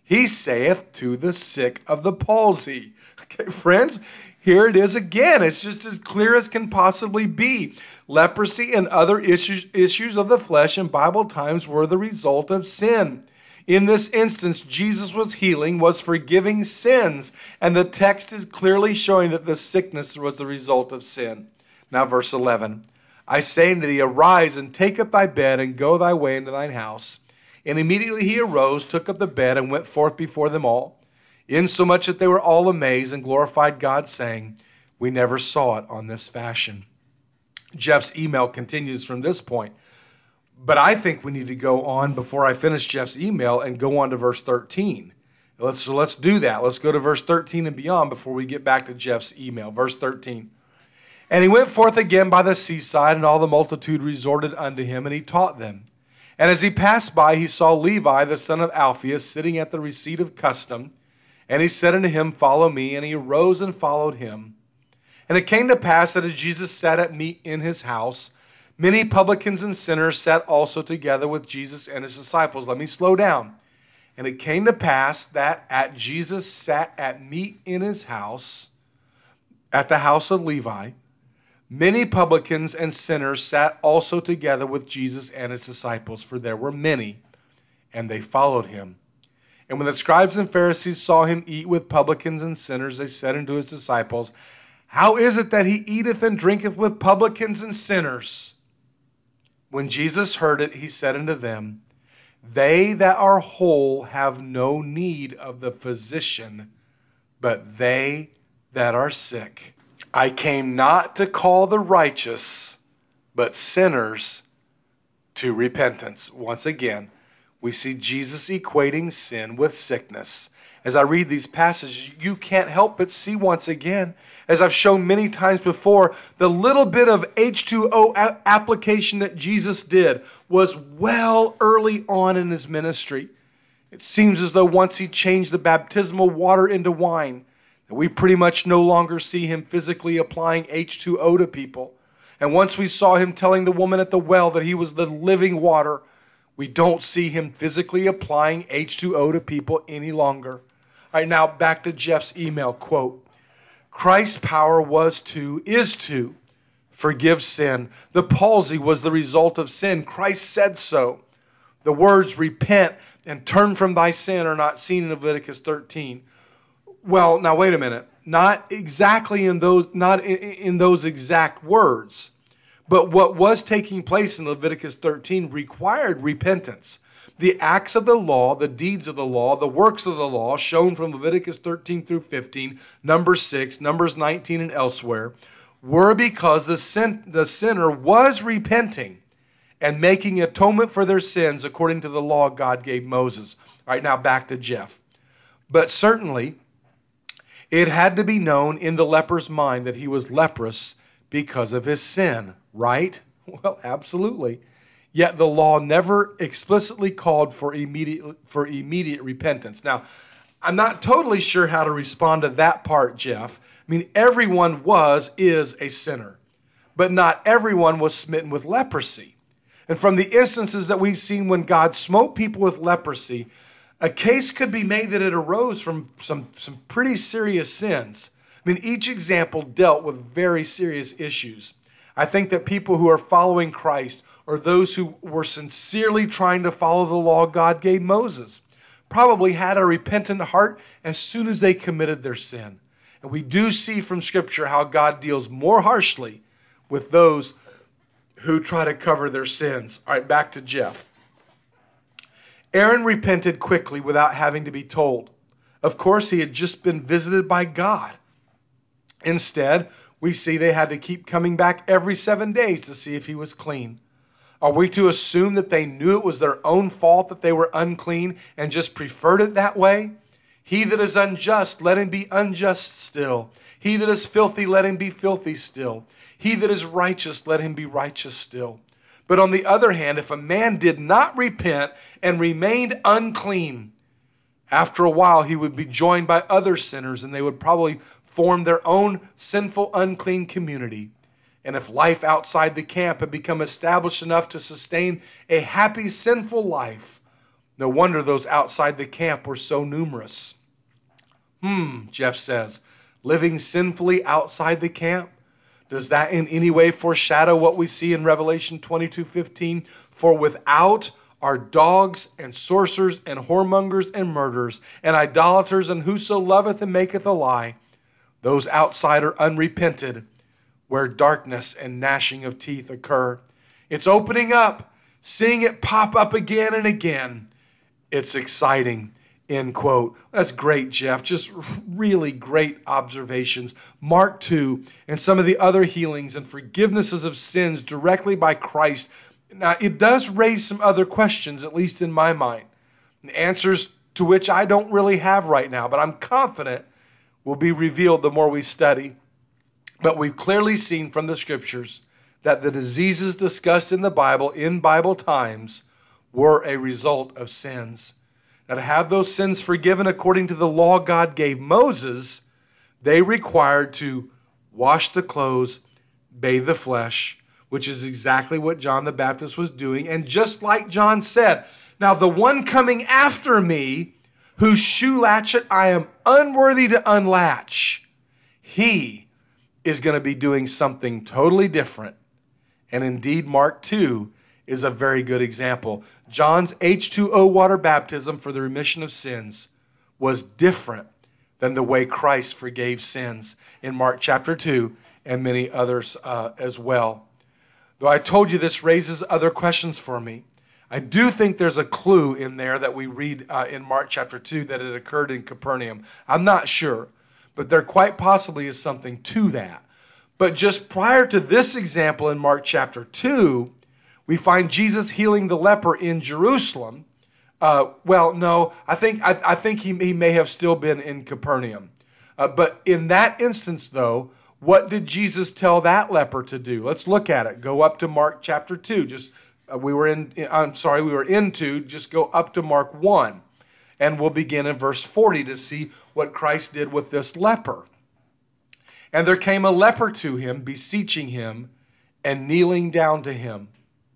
He saith to the sick of the palsy. Okay, friends, here it is again. It's just as clear as can possibly be. Leprosy and other issues, issues of the flesh in Bible times were the result of sin. In this instance, Jesus was healing, was forgiving sins, and the text is clearly showing that the sickness was the result of sin. Now, verse eleven, I say unto thee, arise and take up thy bed and go thy way into thine house. And immediately he arose, took up the bed, and went forth before them all, insomuch that they were all amazed and glorified God, saying, we never saw it on this fashion. Jeff's email continues from this point. But I think we need to go on before I finish Jeff's email and go on to verse thirteen. Let's, so let's do that. Let's go to verse thirteen and beyond before we get back to Jeff's email. Verse thirteen. And he went forth again by the seaside, and all the multitude resorted unto him, and he taught them. And as he passed by, he saw Levi, the son of Alphaeus, sitting at the receipt of custom. And he said unto him, follow me. And he arose and followed him. And it came to pass that as Jesus sat at meat in his house, many publicans and sinners sat also together with Jesus and his disciples. Let me slow down. And it came to pass that at Jesus sat at meat in his house, at the house of Levi, many publicans and sinners sat also together with Jesus and his disciples, for there were many, and they followed him. And when the scribes and Pharisees saw him eat with publicans and sinners, they said unto his disciples, how is it that he eateth and drinketh with publicans and sinners? When Jesus heard it, he said unto them, they that are whole have no need of the physician, but they that are sick. I came not to call the righteous, but sinners to repentance. Once again, we see Jesus equating sin with sickness. As I read these passages, you can't help but see once again, as I've shown many times before, the little bit of H two O a- application that Jesus did was well early on in his ministry. It seems as though once he changed the baptismal water into wine, that we pretty much no longer see him physically applying H two O to people. And once we saw him telling the woman at the well that he was the living water, we don't see him physically applying H two O to people any longer. All right, now back to Jeff's email quote. Christ's power was to, is to, forgive sin. The palsy was the result of sin. Christ said so. The words repent and turn from thy sin are not seen in Leviticus thirteen. Well, now wait a minute. Not exactly in those, not in, in those exact words. But what was taking place in Leviticus thirteen required repentance. The acts of the law, the deeds of the law, the works of the law, shown from Leviticus thirteen through fifteen, Numbers six, Numbers nineteen, and elsewhere, were because the, sin, the sinner was repenting and making atonement for their sins according to the law God gave Moses. All right, now back to Jeff. But certainly, it had to be known in the leper's mind that he was leprous because of his sin, right? Well, absolutely. Yet the law never explicitly called for immediate, for immediate repentance. Now, I'm not totally sure how to respond to that part, Jeff. I mean, everyone was, is a sinner, but not everyone was smitten with leprosy. And from the instances that we've seen when God smote people with leprosy, a case could be made that it arose from some, some pretty serious sins. I mean, each example dealt with very serious issues. I think that people who are following Christ, or those who were sincerely trying to follow the law God gave Moses, probably had a repentant heart as soon as they committed their sin. And we do see from Scripture how God deals more harshly with those who try to cover their sins. All right, back to Jeff. Aaron repented quickly without having to be told. Of course, he had just been visited by God. Instead, we see they had to keep coming back every seven days to see if he was clean. Are we to assume that they knew it was their own fault that they were unclean and just preferred it that way? He that is unjust, let him be unjust still. He that is filthy, let him be filthy still. He that is righteous, let him be righteous still. But on the other hand, if a man did not repent and remained unclean, after a while he would be joined by other sinners, and they would probably form their own sinful, unclean community. And if life outside the camp had become established enough to sustain a happy, sinful life, No wonder those outside the camp were so numerous. Hmm, Jeff says, living sinfully outside the camp? Does that in any way foreshadow what we see in Revelation twenty-two fifteen? For without are dogs and sorcerers and whoremongers and murderers and idolaters and whoso loveth and maketh a lie. Those outside are unrepented, where darkness and gnashing of teeth occur. It's opening up, seeing it pop up again and again. It's exciting, end quote. That's great, Jeff. Just really great observations. Mark two and some of the other healings and forgivenesses of sins directly by Christ. Now, it does raise some other questions, at least in my mind, answers to which I don't really have right now, but I'm confident will be revealed the more we study. But we've clearly seen from the scriptures that the diseases discussed in the Bible in Bible times were a result of sins. Now, to have those sins forgiven according to the law God gave Moses, they required to wash the clothes, bathe the flesh, which is exactly what John the Baptist was doing. And just like John said, now the one coming after me, whose shoe latchet I am unworthy to unlatch, he is going to be doing something totally different. And indeed, Mark two is a very good example. John's H two O water baptism for the remission of sins was different than the way Christ forgave sins in Mark chapter two and many others uh, as well. Though I told you this raises other questions for me, I do think there's a clue in there that we read uh, in Mark chapter two that it occurred in Capernaum. I'm not sure, but there quite possibly is something to that. But just prior to this example in Mark chapter two, we find Jesus healing the leper in Jerusalem. Uh, well, no, I think I, I think he, he may have still been in Capernaum. Uh, but in that instance, though, what did Jesus tell that leper to do? Let's look at it. Go up to Mark chapter two. Just uh, we were in. I'm sorry, we were into. Just go up to Mark one, and we'll begin in verse forty to see what Christ did with this leper. And there came a leper to him, beseeching him, and kneeling down to him.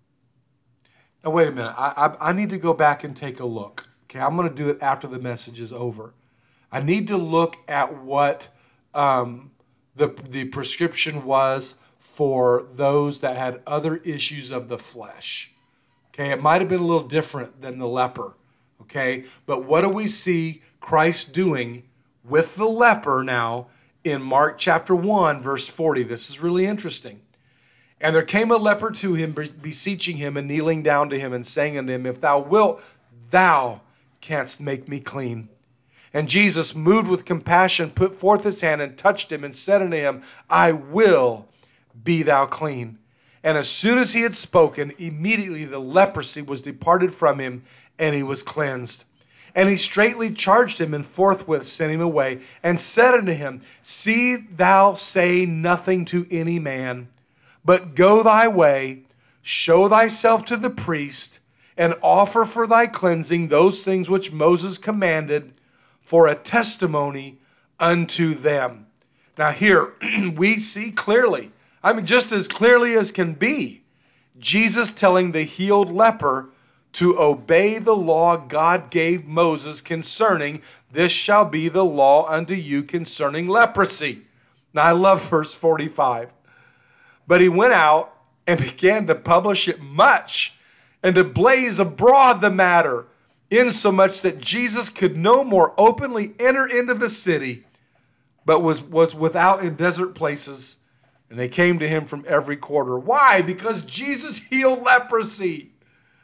Now wait a minute. I I, I need to go back and take a look. Okay, I'm going to do it after the message is over. I need to look at what. Um, The, the prescription was for those that had other issues of the flesh. Okay, it might have been a little different than the leper. Okay, but what do we see Christ doing with the leper now in Mark chapter one, verse forty? This is really interesting. And there came a leper to him, beseeching him and kneeling down to him and saying unto him, If thou wilt, thou canst make me clean. And Jesus, moved with compassion, put forth his hand and touched him and said unto him, I will, be thou clean. And as soon as he had spoken, immediately the leprosy was departed from him, and he was cleansed. And he straightly charged him, and forthwith sent him away, and said unto him, See thou say nothing to any man, but go thy way, show thyself to the priest, and offer for thy cleansing those things which Moses commanded, for a testimony unto them. Now here we see clearly, I mean just as clearly as can be, Jesus telling the healed leper to obey the law God gave Moses concerning, this shall be the law unto you concerning leprosy. Now I love verse forty-five. But he went out and began to publish it much and to blaze abroad the matter, insomuch that Jesus could no more openly enter into the city, but was, was without in desert places. And they came to him from every quarter. Why? Because Jesus healed leprosy.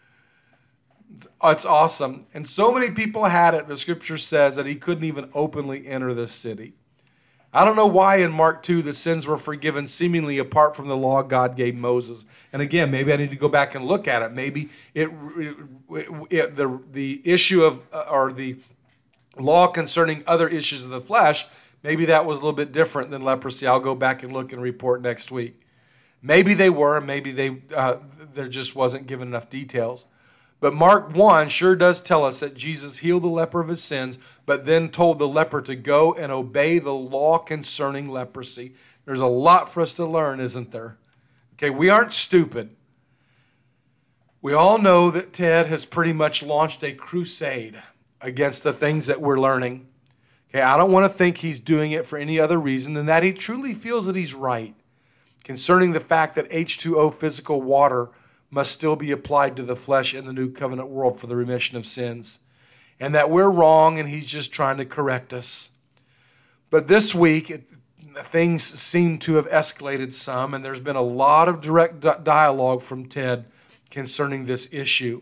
It's awesome. And so many people had it, the scripture says, that he couldn't even openly enter the city. I don't know why in Mark two the sins were forgiven seemingly apart from the law God gave Moses. And again, maybe I need to go back and look at it. Maybe it, it, it the the issue of uh, or the law concerning other issues of the flesh, maybe that was a little bit different than leprosy. I'll go back and look and report next week. Maybe they were, maybe they uh, there just wasn't given enough details. But Mark one sure does tell us that Jesus healed the leper of his sins, but then told the leper to go and obey the law concerning leprosy. There's a lot for us to learn, isn't there? Okay, we aren't stupid. We all know that Ted has pretty much launched a crusade against the things that we're learning. Okay, I don't want to think he's doing it for any other reason than that he truly feels that he's right concerning the fact that H two O physical water must still be applied to the flesh in the new covenant world for the remission of sins, and that we're wrong and he's just trying to correct us. But this week, it, things seem to have escalated some, and there's been a lot of direct dialogue from Ted concerning this issue.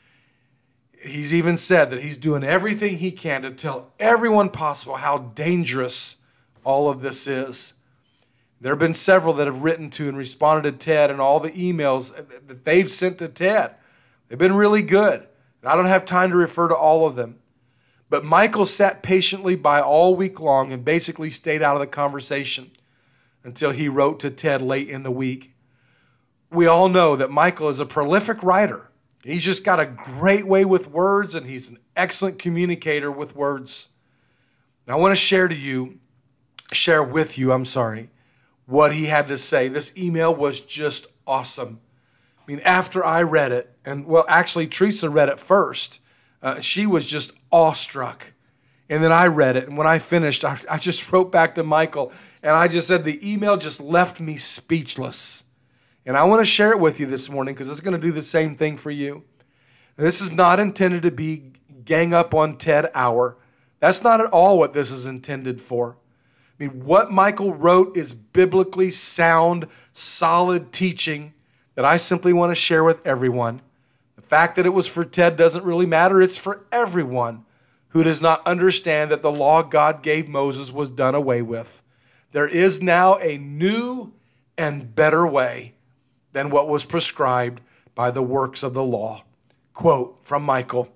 He's even said that he's doing everything he can to tell everyone possible how dangerous all of this is. There have been several that have written to and responded to Ted, and all the emails that they've sent to Ted, they've been really good. And I don't have time to refer to all of them. But Michael sat patiently by all week long and basically stayed out of the conversation until he wrote to Ted late in the week. We all know that Michael is a prolific writer. He's just got a great way with words, and he's an excellent communicator with words. And I want to share to you, share with you, I'm sorry, what he had to say. This email was just awesome. I mean, after I read it, and well, actually, Teresa read it first. Uh, she was just awestruck. And then I read it, and when I finished, I, I just wrote back to Michael, and I just said the email just left me speechless. And I want to share it with you this morning because it's going to do the same thing for you. And this is not intended to be gang up on Ted hour. That's not at all what this is intended for. I mean, what Michael wrote is biblically sound, solid teaching that I simply want to share with everyone. The fact that it was for Ted doesn't really matter. It's for everyone who does not understand that the law God gave Moses was done away with. There is now a new and better way than what was prescribed by the works of the law. Quote from Michael,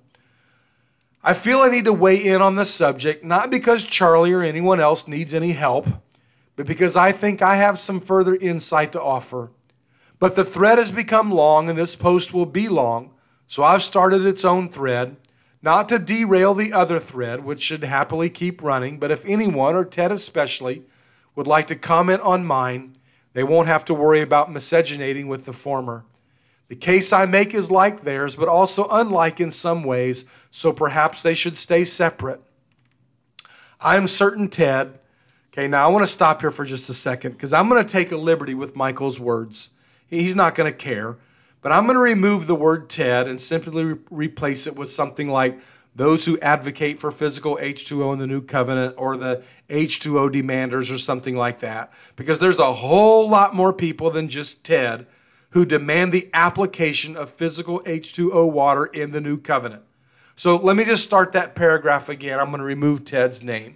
I feel I need to weigh in on this subject, not because Charlie or anyone else needs any help, but because I think I have some further insight to offer. But the thread has become long, and this post will be long, so I've started its own thread, not to derail the other thread, which should happily keep running, but if anyone, or Ted especially, would like to comment on mine, they won't have to worry about miscegenating with the former. The case I make is like theirs, but also unlike in some ways, so perhaps they should stay separate. I am certain Ted, okay, now I want to stop here for just a second because I'm going to take a liberty with Michael's words. He's not going to care, but I'm going to remove the word Ted and simply re- replace it with something like those who advocate for physical H two O in the new covenant or the H two O demanders or something like that, because there's a whole lot more people than just Ted who demand the application of physical H two O water in the new covenant. So let me just start that paragraph again. I'm going to remove Ted's name.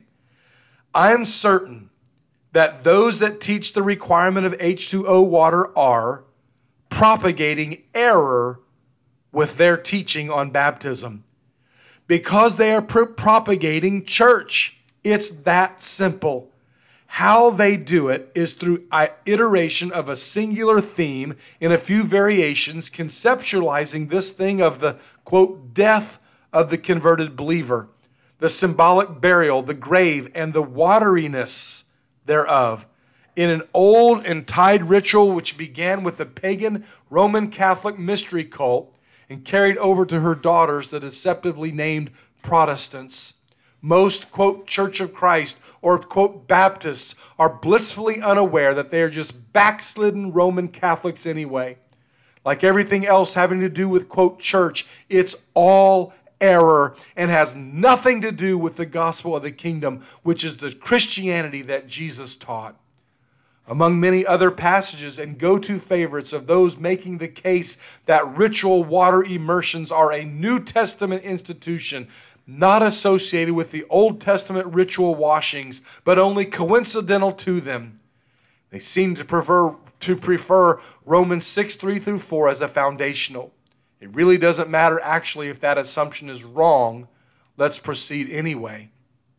I am certain that those that teach the requirement of H two O water are propagating error with their teaching on baptism because they are pro- propagating church. It's that simple. How they do it is through iteration of a singular theme in a few variations, conceptualizing this thing of the, quote, death of the converted believer, the symbolic burial, the grave, and the wateriness thereof, in an old and tied ritual which began with the pagan Roman Catholic mystery cult and carried over to her daughters, the deceptively named Protestants. Most, quote, Church of Christ or, quote, Baptists are blissfully unaware that they are just backslidden Roman Catholics anyway. Like everything else having to do with, quote, church, it's all error and has nothing to do with the gospel of the kingdom, which is the Christianity that Jesus taught. Among many other passages and go-to favorites of those making the case that ritual water immersions are a New Testament institution, not associated with the Old Testament ritual washings, but only coincidental to them. They seem to prefer, to prefer Romans six, three through four as a foundational. It really doesn't matter actually if that assumption is wrong. Let's proceed anyway.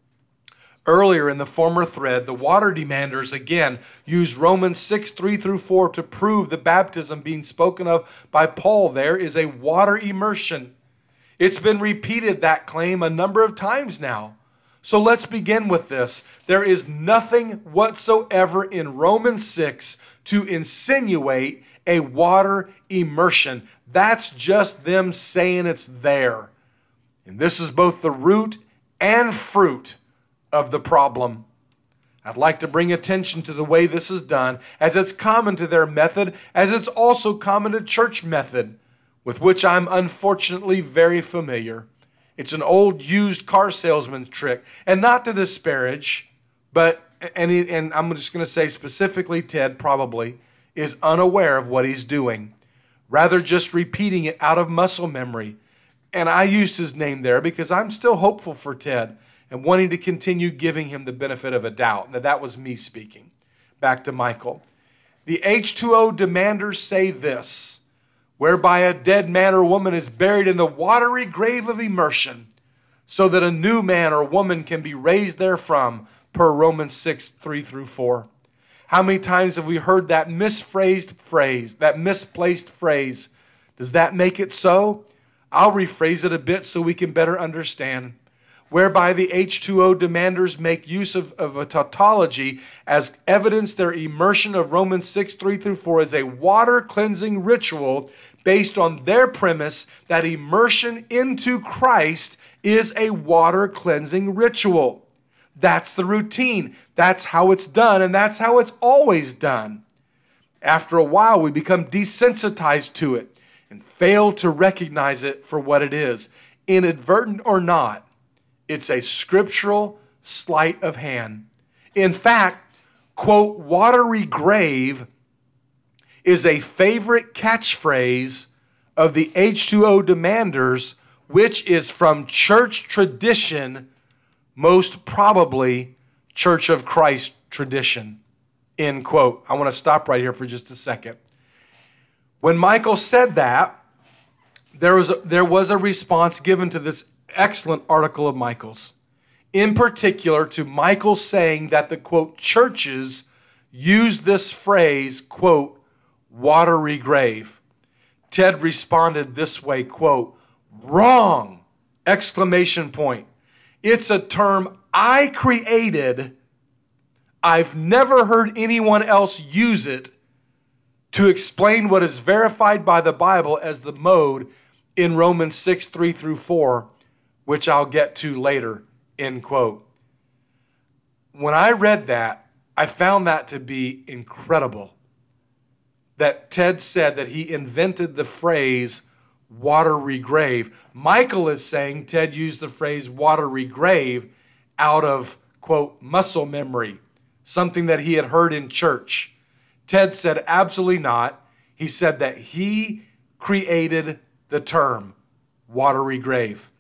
Earlier in the former thread, the water demanders again used Romans six, three through four to prove the baptism being spoken of by Paul there is a water immersion. It's been repeated, that claim, a number of times now. So let's begin with this. There is nothing whatsoever in Romans six to insinuate a water immersion. That's just them saying it's there. And this is both the root and fruit of the problem. I'd like to bring attention to the way this is done, as it's common to their method, as it's also common to church method, with which I'm unfortunately very familiar. It's an old used car salesman's trick, and not to disparage, but, and, he, and I'm just going to say specifically Ted probably, is unaware of what he's doing, rather just repeating it out of muscle memory. And I used his name there because I'm still hopeful for Ted and wanting to continue giving him the benefit of a doubt. Now, that was me speaking. Back to Michael. The H two O demanders say this, whereby a dead man or woman is buried in the watery grave of immersion, so that a new man or woman can be raised therefrom, per Romans six, three through four. How many times have we heard that misphrased phrase, that misplaced phrase? Does that make it so? I'll rephrase it a bit so we can better understand. Whereby the H two O demanders make use of, of a tautology as evidence their immersion of Romans six, three through four is a water cleansing ritual based on their premise that immersion into Christ is a water cleansing ritual. That's the routine. That's how it's done, and that's how it's always done. After a while, we become desensitized to it and fail to recognize it for what it is. Inadvertent or not, it's a scriptural sleight of hand. In fact, quote, watery grave is a favorite catchphrase of the H two O demanders, which is from church tradition, most probably Church of Christ tradition, end quote. I want to stop right here for just a second. When Michael said that, there was a, there was a response given to this excellent article of Michael's, in particular to Michael saying that the, quote, churches use this phrase, quote, watery grave. Ted responded this way, quote, wrong, exclamation point. It's a term I created. I've never heard anyone else use it to explain what is verified by the Bible as the mode in Romans six, three through four, which I'll get to later, end quote. When I read that, I found that to be incredible. That Ted said that he invented the phrase watery grave. Michael is saying Ted used the phrase watery grave out of, quote, muscle memory, something that he had heard in church. Ted said absolutely not. He said that he created the term watery grave.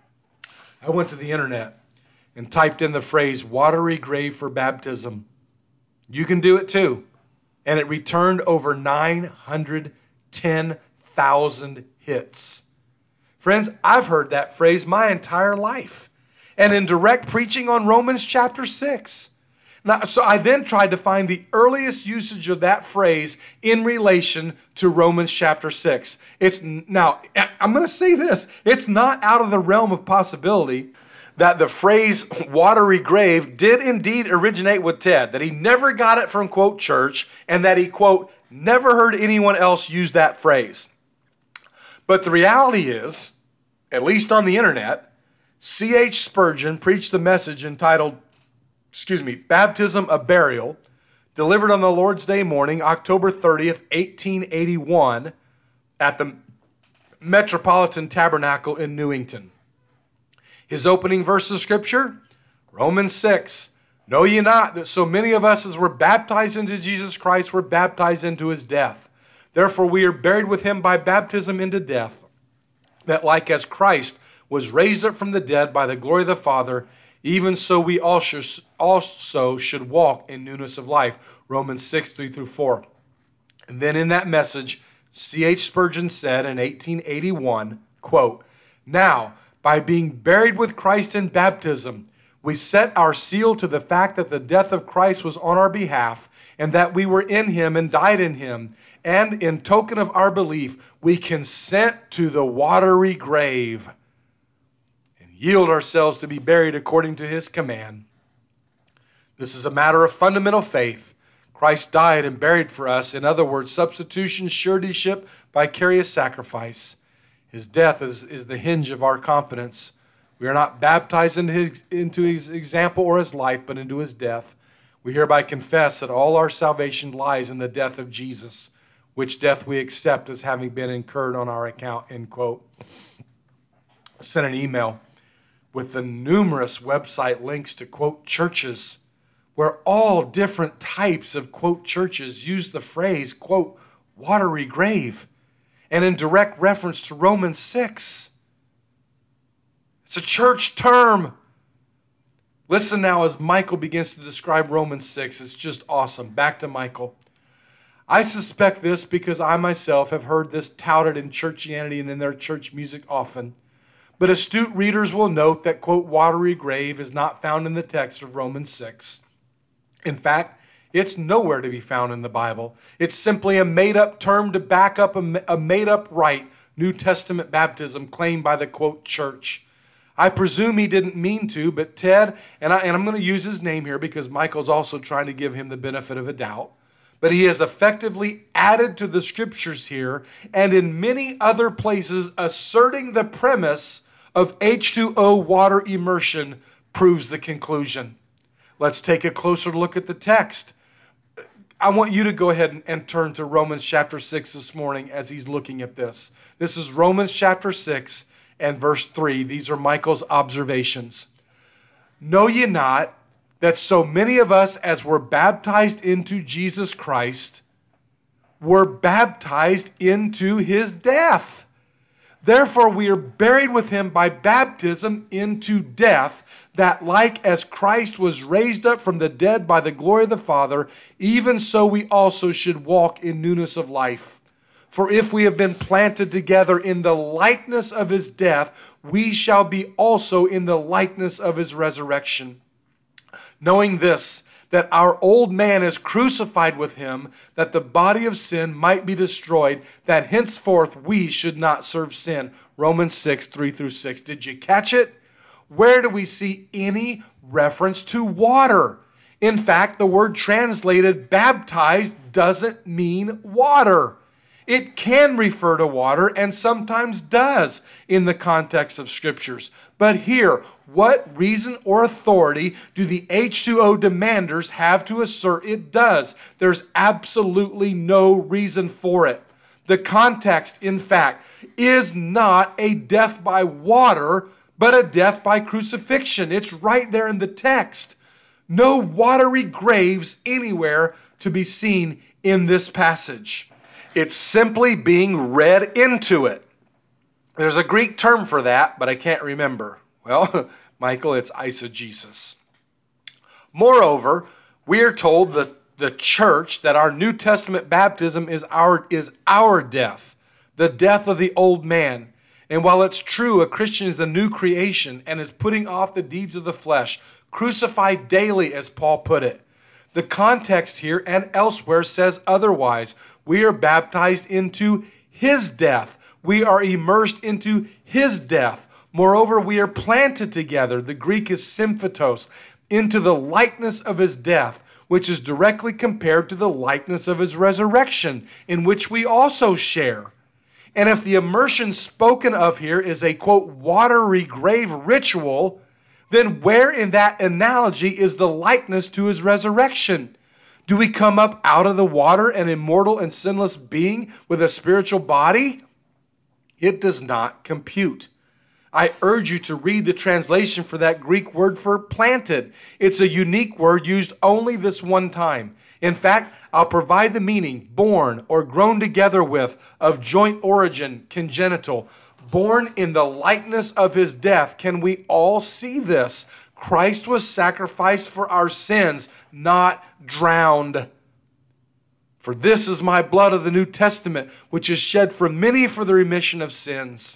I went to the internet and typed in the phrase watery grave for baptism. You can do it too. And it returned over nine hundred ten thousand hits. Friends, I've heard that phrase my entire life, and in direct preaching on Romans chapter six. Now, so I then tried to find the earliest usage of that phrase in relation to Romans chapter six. It's now, I'm going to say this, it's not out of the realm of possibility that the phrase watery grave did indeed originate with Ted, that he never got it from, quote, church, and that he, quote, never heard anyone else use that phrase. But the reality is, at least on the internet, C H Spurgeon preached the message entitled, excuse me, Baptism a Burial, delivered on the Lord's Day morning, October thirtieth, eighteen eighty-one, at the Metropolitan Tabernacle in Newington. His opening verse of scripture, Romans six, know ye not that so many of us as were baptized into Jesus Christ were baptized into his death? Therefore we are buried with him by baptism into death, that like as Christ was raised up from the dead by the glory of the Father, even so we also should walk in newness of life. Romans six, three through four. And then in that message, C H Spurgeon said in eighteen eighty-one, quote, now, by being buried with Christ in baptism, we set our seal to the fact that the death of Christ was on our behalf, and that we were in him and died in him. And in token of our belief, we consent to the watery grave and yield ourselves to be buried according to his command. This is a matter of fundamental faith. Christ died and buried for us. In other words, substitution, suretyship, vicarious sacrifice. His death is, is the hinge of our confidence. We are not baptized into his, into his example or his life, but into his death. We hereby confess that all our salvation lies in the death of Jesus, which death we accept as having been incurred on our account, end quote. I sent an email with the numerous website links to, quote, churches, where all different types of, quote, churches use the phrase, quote, watery grave, and in direct reference to Romans six. It's a church term. Listen now as Michael begins to describe Romans six. It's just awesome. Back to Michael. I suspect this because I myself have heard this touted in churchianity and in their church music often. But astute readers will note that, quote, watery grave is not found in the text of Romans six. In fact, it's nowhere to be found in the Bible. It's simply a made-up term to back up a made-up right, New Testament baptism claimed by the, quote, church. I presume he didn't mean to, but Ted, and, I, and I'm going to use his name here because Michael's also trying to give him the benefit of a doubt, but he has effectively added to the scriptures here and in many other places asserting the premise of H two O water immersion proves the conclusion. Let's take a closer look at the text. I want you to go ahead and, and turn to Romans chapter six this morning as he's looking at this. This is Romans chapter six and verse three. These are Michael's observations. Know ye not that so many of us as were baptized into Jesus Christ were baptized into his death? Therefore we are buried with him by baptism into death, that like as Christ was raised up from the dead by the glory of the Father, even so we also should walk in newness of life. For if we have been planted together in the likeness of his death, we shall be also in the likeness of his resurrection. Knowing this, that our old man is crucified with him, that the body of sin might be destroyed, that henceforth we should not serve sin. Romans six, three through six. Did you catch it? Where do we see any reference to water? In fact, the word translated baptized doesn't mean water. It can refer to water and sometimes does in the context of scriptures. But here, what reason or authority do the H two O demanders have to assert it does? There's absolutely no reason for it. The context, in fact, is not a death by water, but a death by crucifixion. It's right there in the text. No watery graves anywhere to be seen in this passage. It's simply being read into it. There's a Greek term for that, but I can't remember. Well, Michael, it's eisegesis. Moreover, we are told that the church, that our New Testament baptism is our, is our death, the death of the old man. And while it's true a Christian is the new creation and is putting off the deeds of the flesh, crucified daily, as Paul put it, the context here and elsewhere says otherwise. We are baptized into his death. We are immersed into his death. Moreover, we are planted together, the Greek is symphytos, into the likeness of his death, which is directly compared to the likeness of his resurrection, in which we also share. And if the immersion spoken of here is a, quote, watery grave ritual, then where in that analogy is the likeness to his resurrection? Do we come up out of the water an immortal and sinless being with a spiritual body? It does not compute. I urge you to read the translation for that Greek word for planted. It's a unique word used only this one time. In fact, I'll provide the meaning: born or grown together with, of joint origin, congenital. Born in the likeness of his death. Can we all see this? Christ was sacrificed for our sins, not drowned. For this is my blood of the New Testament, which is shed for many for the remission of sins.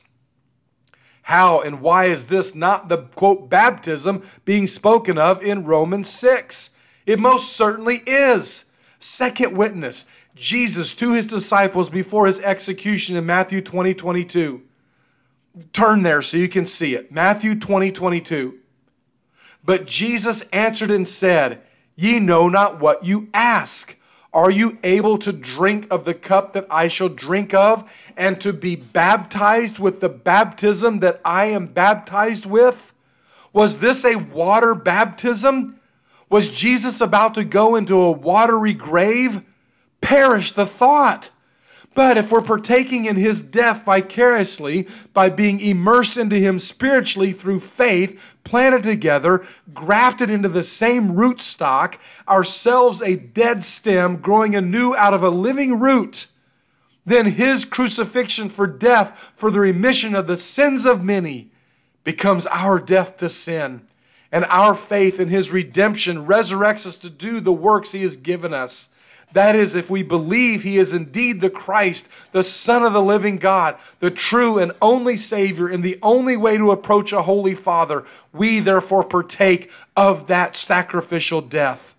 How and why is this not the, quote, baptism being spoken of in Romans six? It most certainly is. Second witness, Jesus to his disciples before his execution in Matthew twenty, twenty-two. Turn there so you can see it. Matthew twenty, twenty-two. But Jesus answered and said, Ye know not what you ask. Are you able to drink of the cup that I shall drink of, and to be baptized with the baptism that I am baptized with? Was this a water baptism? Was Jesus about to go into a watery grave? Perish the thought. But if we're partaking in his death vicariously by being immersed into him spiritually through faith, planted together, grafted into the same root stock, ourselves a dead stem growing anew out of a living root, then his crucifixion for death for the remission of the sins of many becomes our death to sin. And our faith in his redemption resurrects us to do the works he has given us. That is, if we believe he is indeed the Christ, the Son of the living God, the true and only Savior, and the only way to approach a holy Father, we therefore partake of that sacrificial death.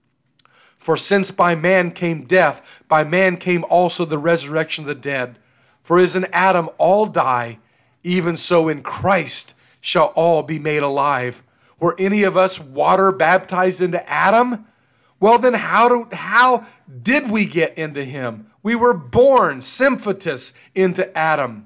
For since by man came death, by man came also the resurrection of the dead. For as in Adam all die, even so in Christ shall all be made alive. Were any of us water baptized into Adam? Well, then how do, how did we get into him? We were born symphatus into Adam.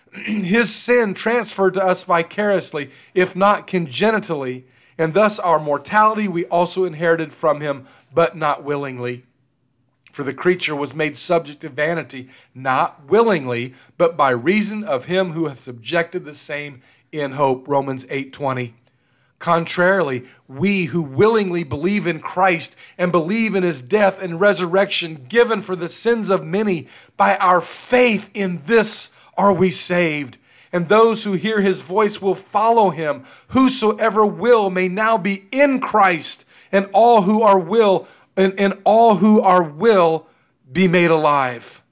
His sin transferred to us vicariously, if not congenitally, and thus our mortality we also inherited from him, but not willingly. For the creature was made subject to vanity, not willingly, but by reason of him who hath subjected the same in hope. Romans eight twenty. Contrarily, we who willingly believe in Christ and believe in his death and resurrection given for the sins of many, by our faith in this are we saved. And those who hear his voice will follow him. Whosoever will may now be in Christ, and all who are will and, and all who are will be made alive.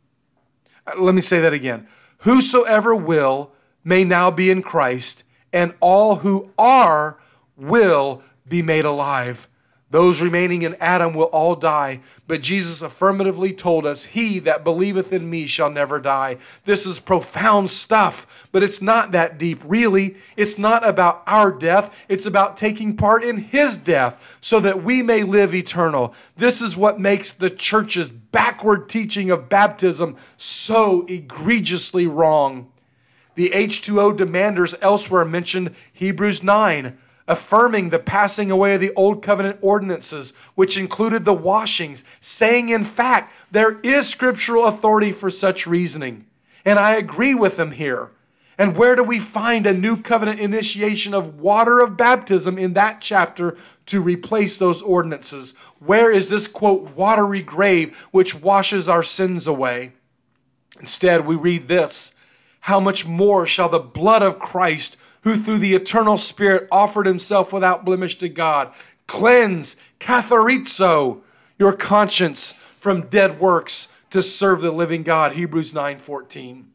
Let me say that again. Whosoever will may now be in Christ, and all who are will be made alive. Those remaining in Adam will all die, but Jesus affirmatively told us, he that believeth in me shall never die. This is profound stuff, but it's not that deep, really. It's not about our death. It's about taking part in his death so that we may live eternal. This is what makes the church's backward teaching of baptism so egregiously wrong. The H two O demanders elsewhere mentioned Hebrews nine, affirming the passing away of the old covenant ordinances, which included the washings, saying in fact, there is scriptural authority for such reasoning. And I agree with them here. And where do we find a new covenant initiation of water of baptism in that chapter to replace those ordinances? Where is this, quote, watery grave which washes our sins away? Instead, we read this, how much more shall the blood of Christ, who through the eternal Spirit offered himself without blemish to God, cleanse, katharizo, your conscience from dead works to serve the living God. Hebrews nine fourteen.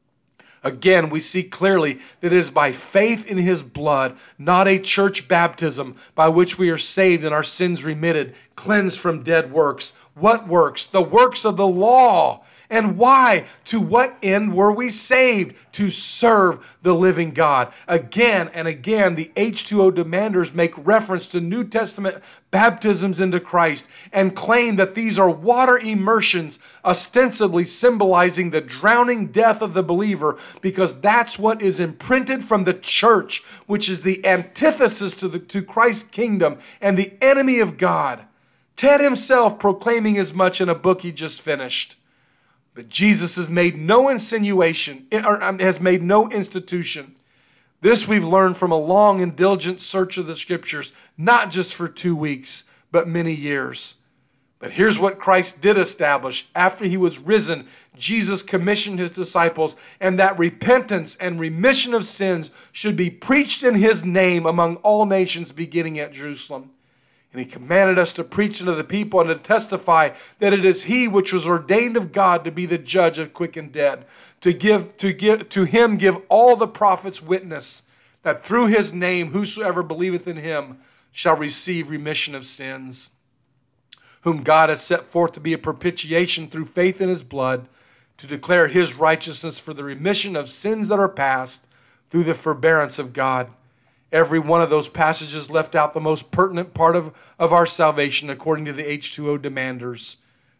Again, we see clearly that it is by faith in his blood, not a church baptism, by which we are saved and our sins remitted, cleansed from dead works. What works? The works of the law. And why? To what end were we saved? To serve the living God. Again and again, the H two O demanders make reference to New Testament baptisms into Christ and claim that these are water immersions, ostensibly symbolizing the drowning death of the believer, because that's what is imprinted from the church, which is the antithesis to, the, to Christ's kingdom and the enemy of God. Ted himself proclaiming as much in a book he just finished. But Jesus has made no insinuation, or has made no institution. This we've learned from a long and diligent search of the scriptures, not just for two weeks, but many years. But here's what Christ did establish. After he was risen, Jesus commissioned his disciples, and that repentance and remission of sins should be preached in his name among all nations, beginning at Jerusalem. And he commanded us to preach unto the people and to testify that it is he which was ordained of God to be the judge of quick and dead. To give, to give, to him give all the prophets witness that through his name whosoever believeth in him shall receive remission of sins. Whom God has set forth to be a propitiation through faith in his blood, to declare his righteousness for the remission of sins that are past through the forbearance of God. Every one of those passages left out the most pertinent part of, of our salvation according to the H two O demanders.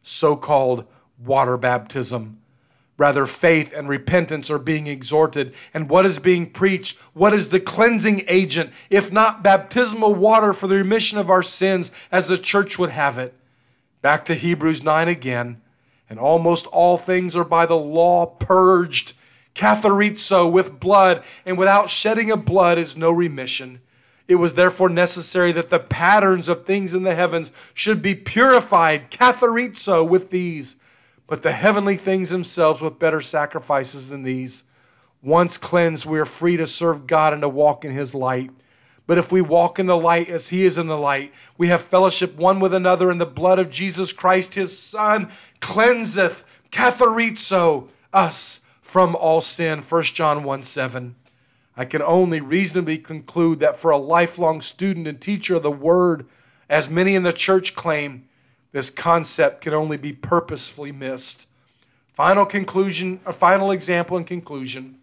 so-called water baptism. Rather, faith and repentance are being exhorted. And what is being preached? What is the cleansing agent, if not baptismal water for the remission of our sins, as the church would have it? Back to Hebrews nine again. And almost all things are by the law purged, katharizo, with blood, and without shedding of blood is no remission. It was therefore necessary that the patterns of things in the heavens should be purified, katharizo, with these, but the heavenly things themselves with better sacrifices than these. Once cleansed, we are free to serve God and to walk in his light. But if we walk in the light as he is in the light, we have fellowship one with another, in the blood of Jesus Christ, his Son, cleanseth, katharizo, us from all sin. First John one seven. I can only reasonably conclude that for a lifelong student and teacher of the Word, as many in the church claim, this concept can only be purposefully missed. Final conclusion, a final example in conclusion.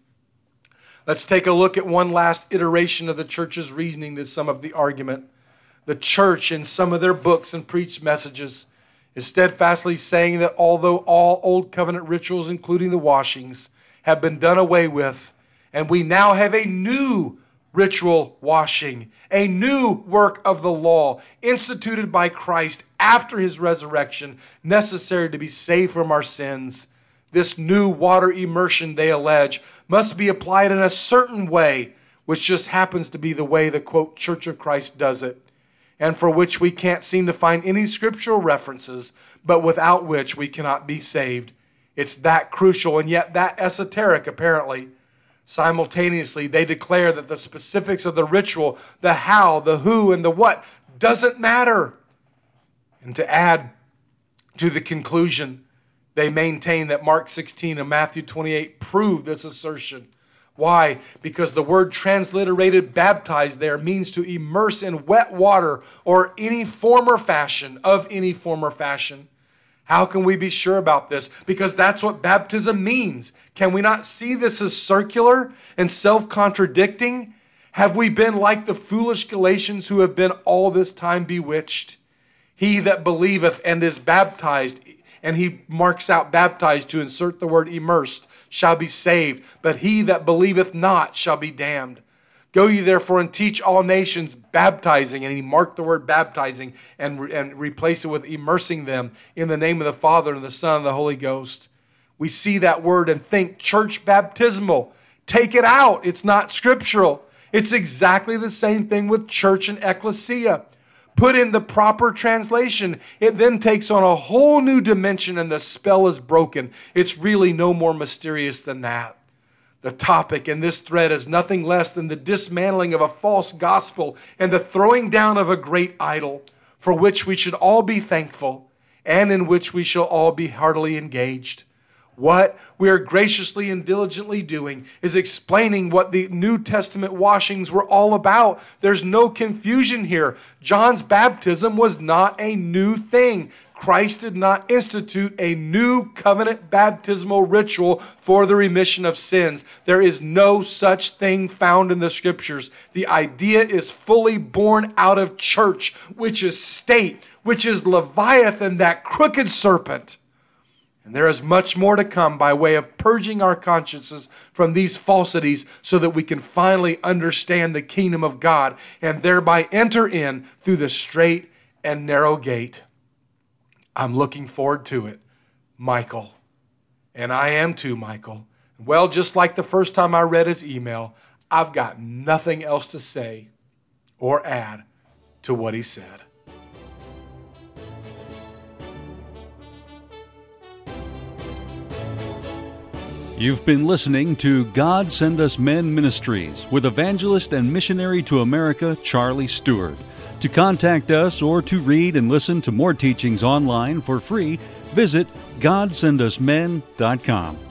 Let's take a look at one last iteration of the church's reasoning to some of the argument. The church, in some of their books and preached messages, is steadfastly saying that although all Old Covenant rituals, including the washings, have been done away with, and we now have a new ritual washing, a new work of the law instituted by Christ after his resurrection, necessary to be saved from our sins. This new water immersion, they allege, must be applied in a certain way, which just happens to be the way the, quote, Church of Christ does it, and for which we can't seem to find any scriptural references, but without which we cannot be saved. It's that crucial and yet that esoteric, apparently. Simultaneously, they declare that the specifics of the ritual, the how, the who, and the what doesn't matter. And to add to the conclusion, they maintain that Mark sixteen and Matthew twenty-eight prove this assertion. Why? Because the word transliterated baptize there means to immerse in wet water or any form or fashion, of any form or fashion. How can we be sure about this? Because that's what baptism means. Can we not see this as circular and self-contradicting? Have we been like the foolish Galatians who have been all this time bewitched? He that believeth and is baptized, and he marks out baptized to insert the word immersed, shall be saved, but he that believeth not shall be damned. Go ye therefore and teach all nations, baptizing, and he marked the word baptizing and, and replace it with immersing them in the name of the Father and the Son and the Holy Ghost. We see that word and think church baptismal. Take it out. It's not scriptural. It's exactly the same thing with church and ecclesia. Put in the proper translation. It then takes on a whole new dimension and the spell is broken. It's really no more mysterious than that. The topic in this thread is nothing less than the dismantling of a false gospel and the throwing down of a great idol, for which we should all be thankful and in which we shall all be heartily engaged. What we are graciously and diligently doing is explaining what the New Testament washings were all about. There's no confusion here. John's baptism was not a new thing. Christ did not institute a new covenant baptismal ritual for the remission of sins. There is no such thing found in the scriptures. The idea is fully born out of church, which is state, which is Leviathan, that crooked serpent. And there is much more to come by way of purging our consciences from these falsities so that we can finally understand the kingdom of God and thereby enter in through the straight and narrow gate. I'm looking forward to it, Michael. And I am too, Michael. Well, just like the first time I read his email, I've got nothing else to say or add to what he said. You've been listening to God Send Us Men Ministries with evangelist and missionary to America, Charlie Stewart. To contact us or to read and listen to more teachings online for free, visit god send us men dot com.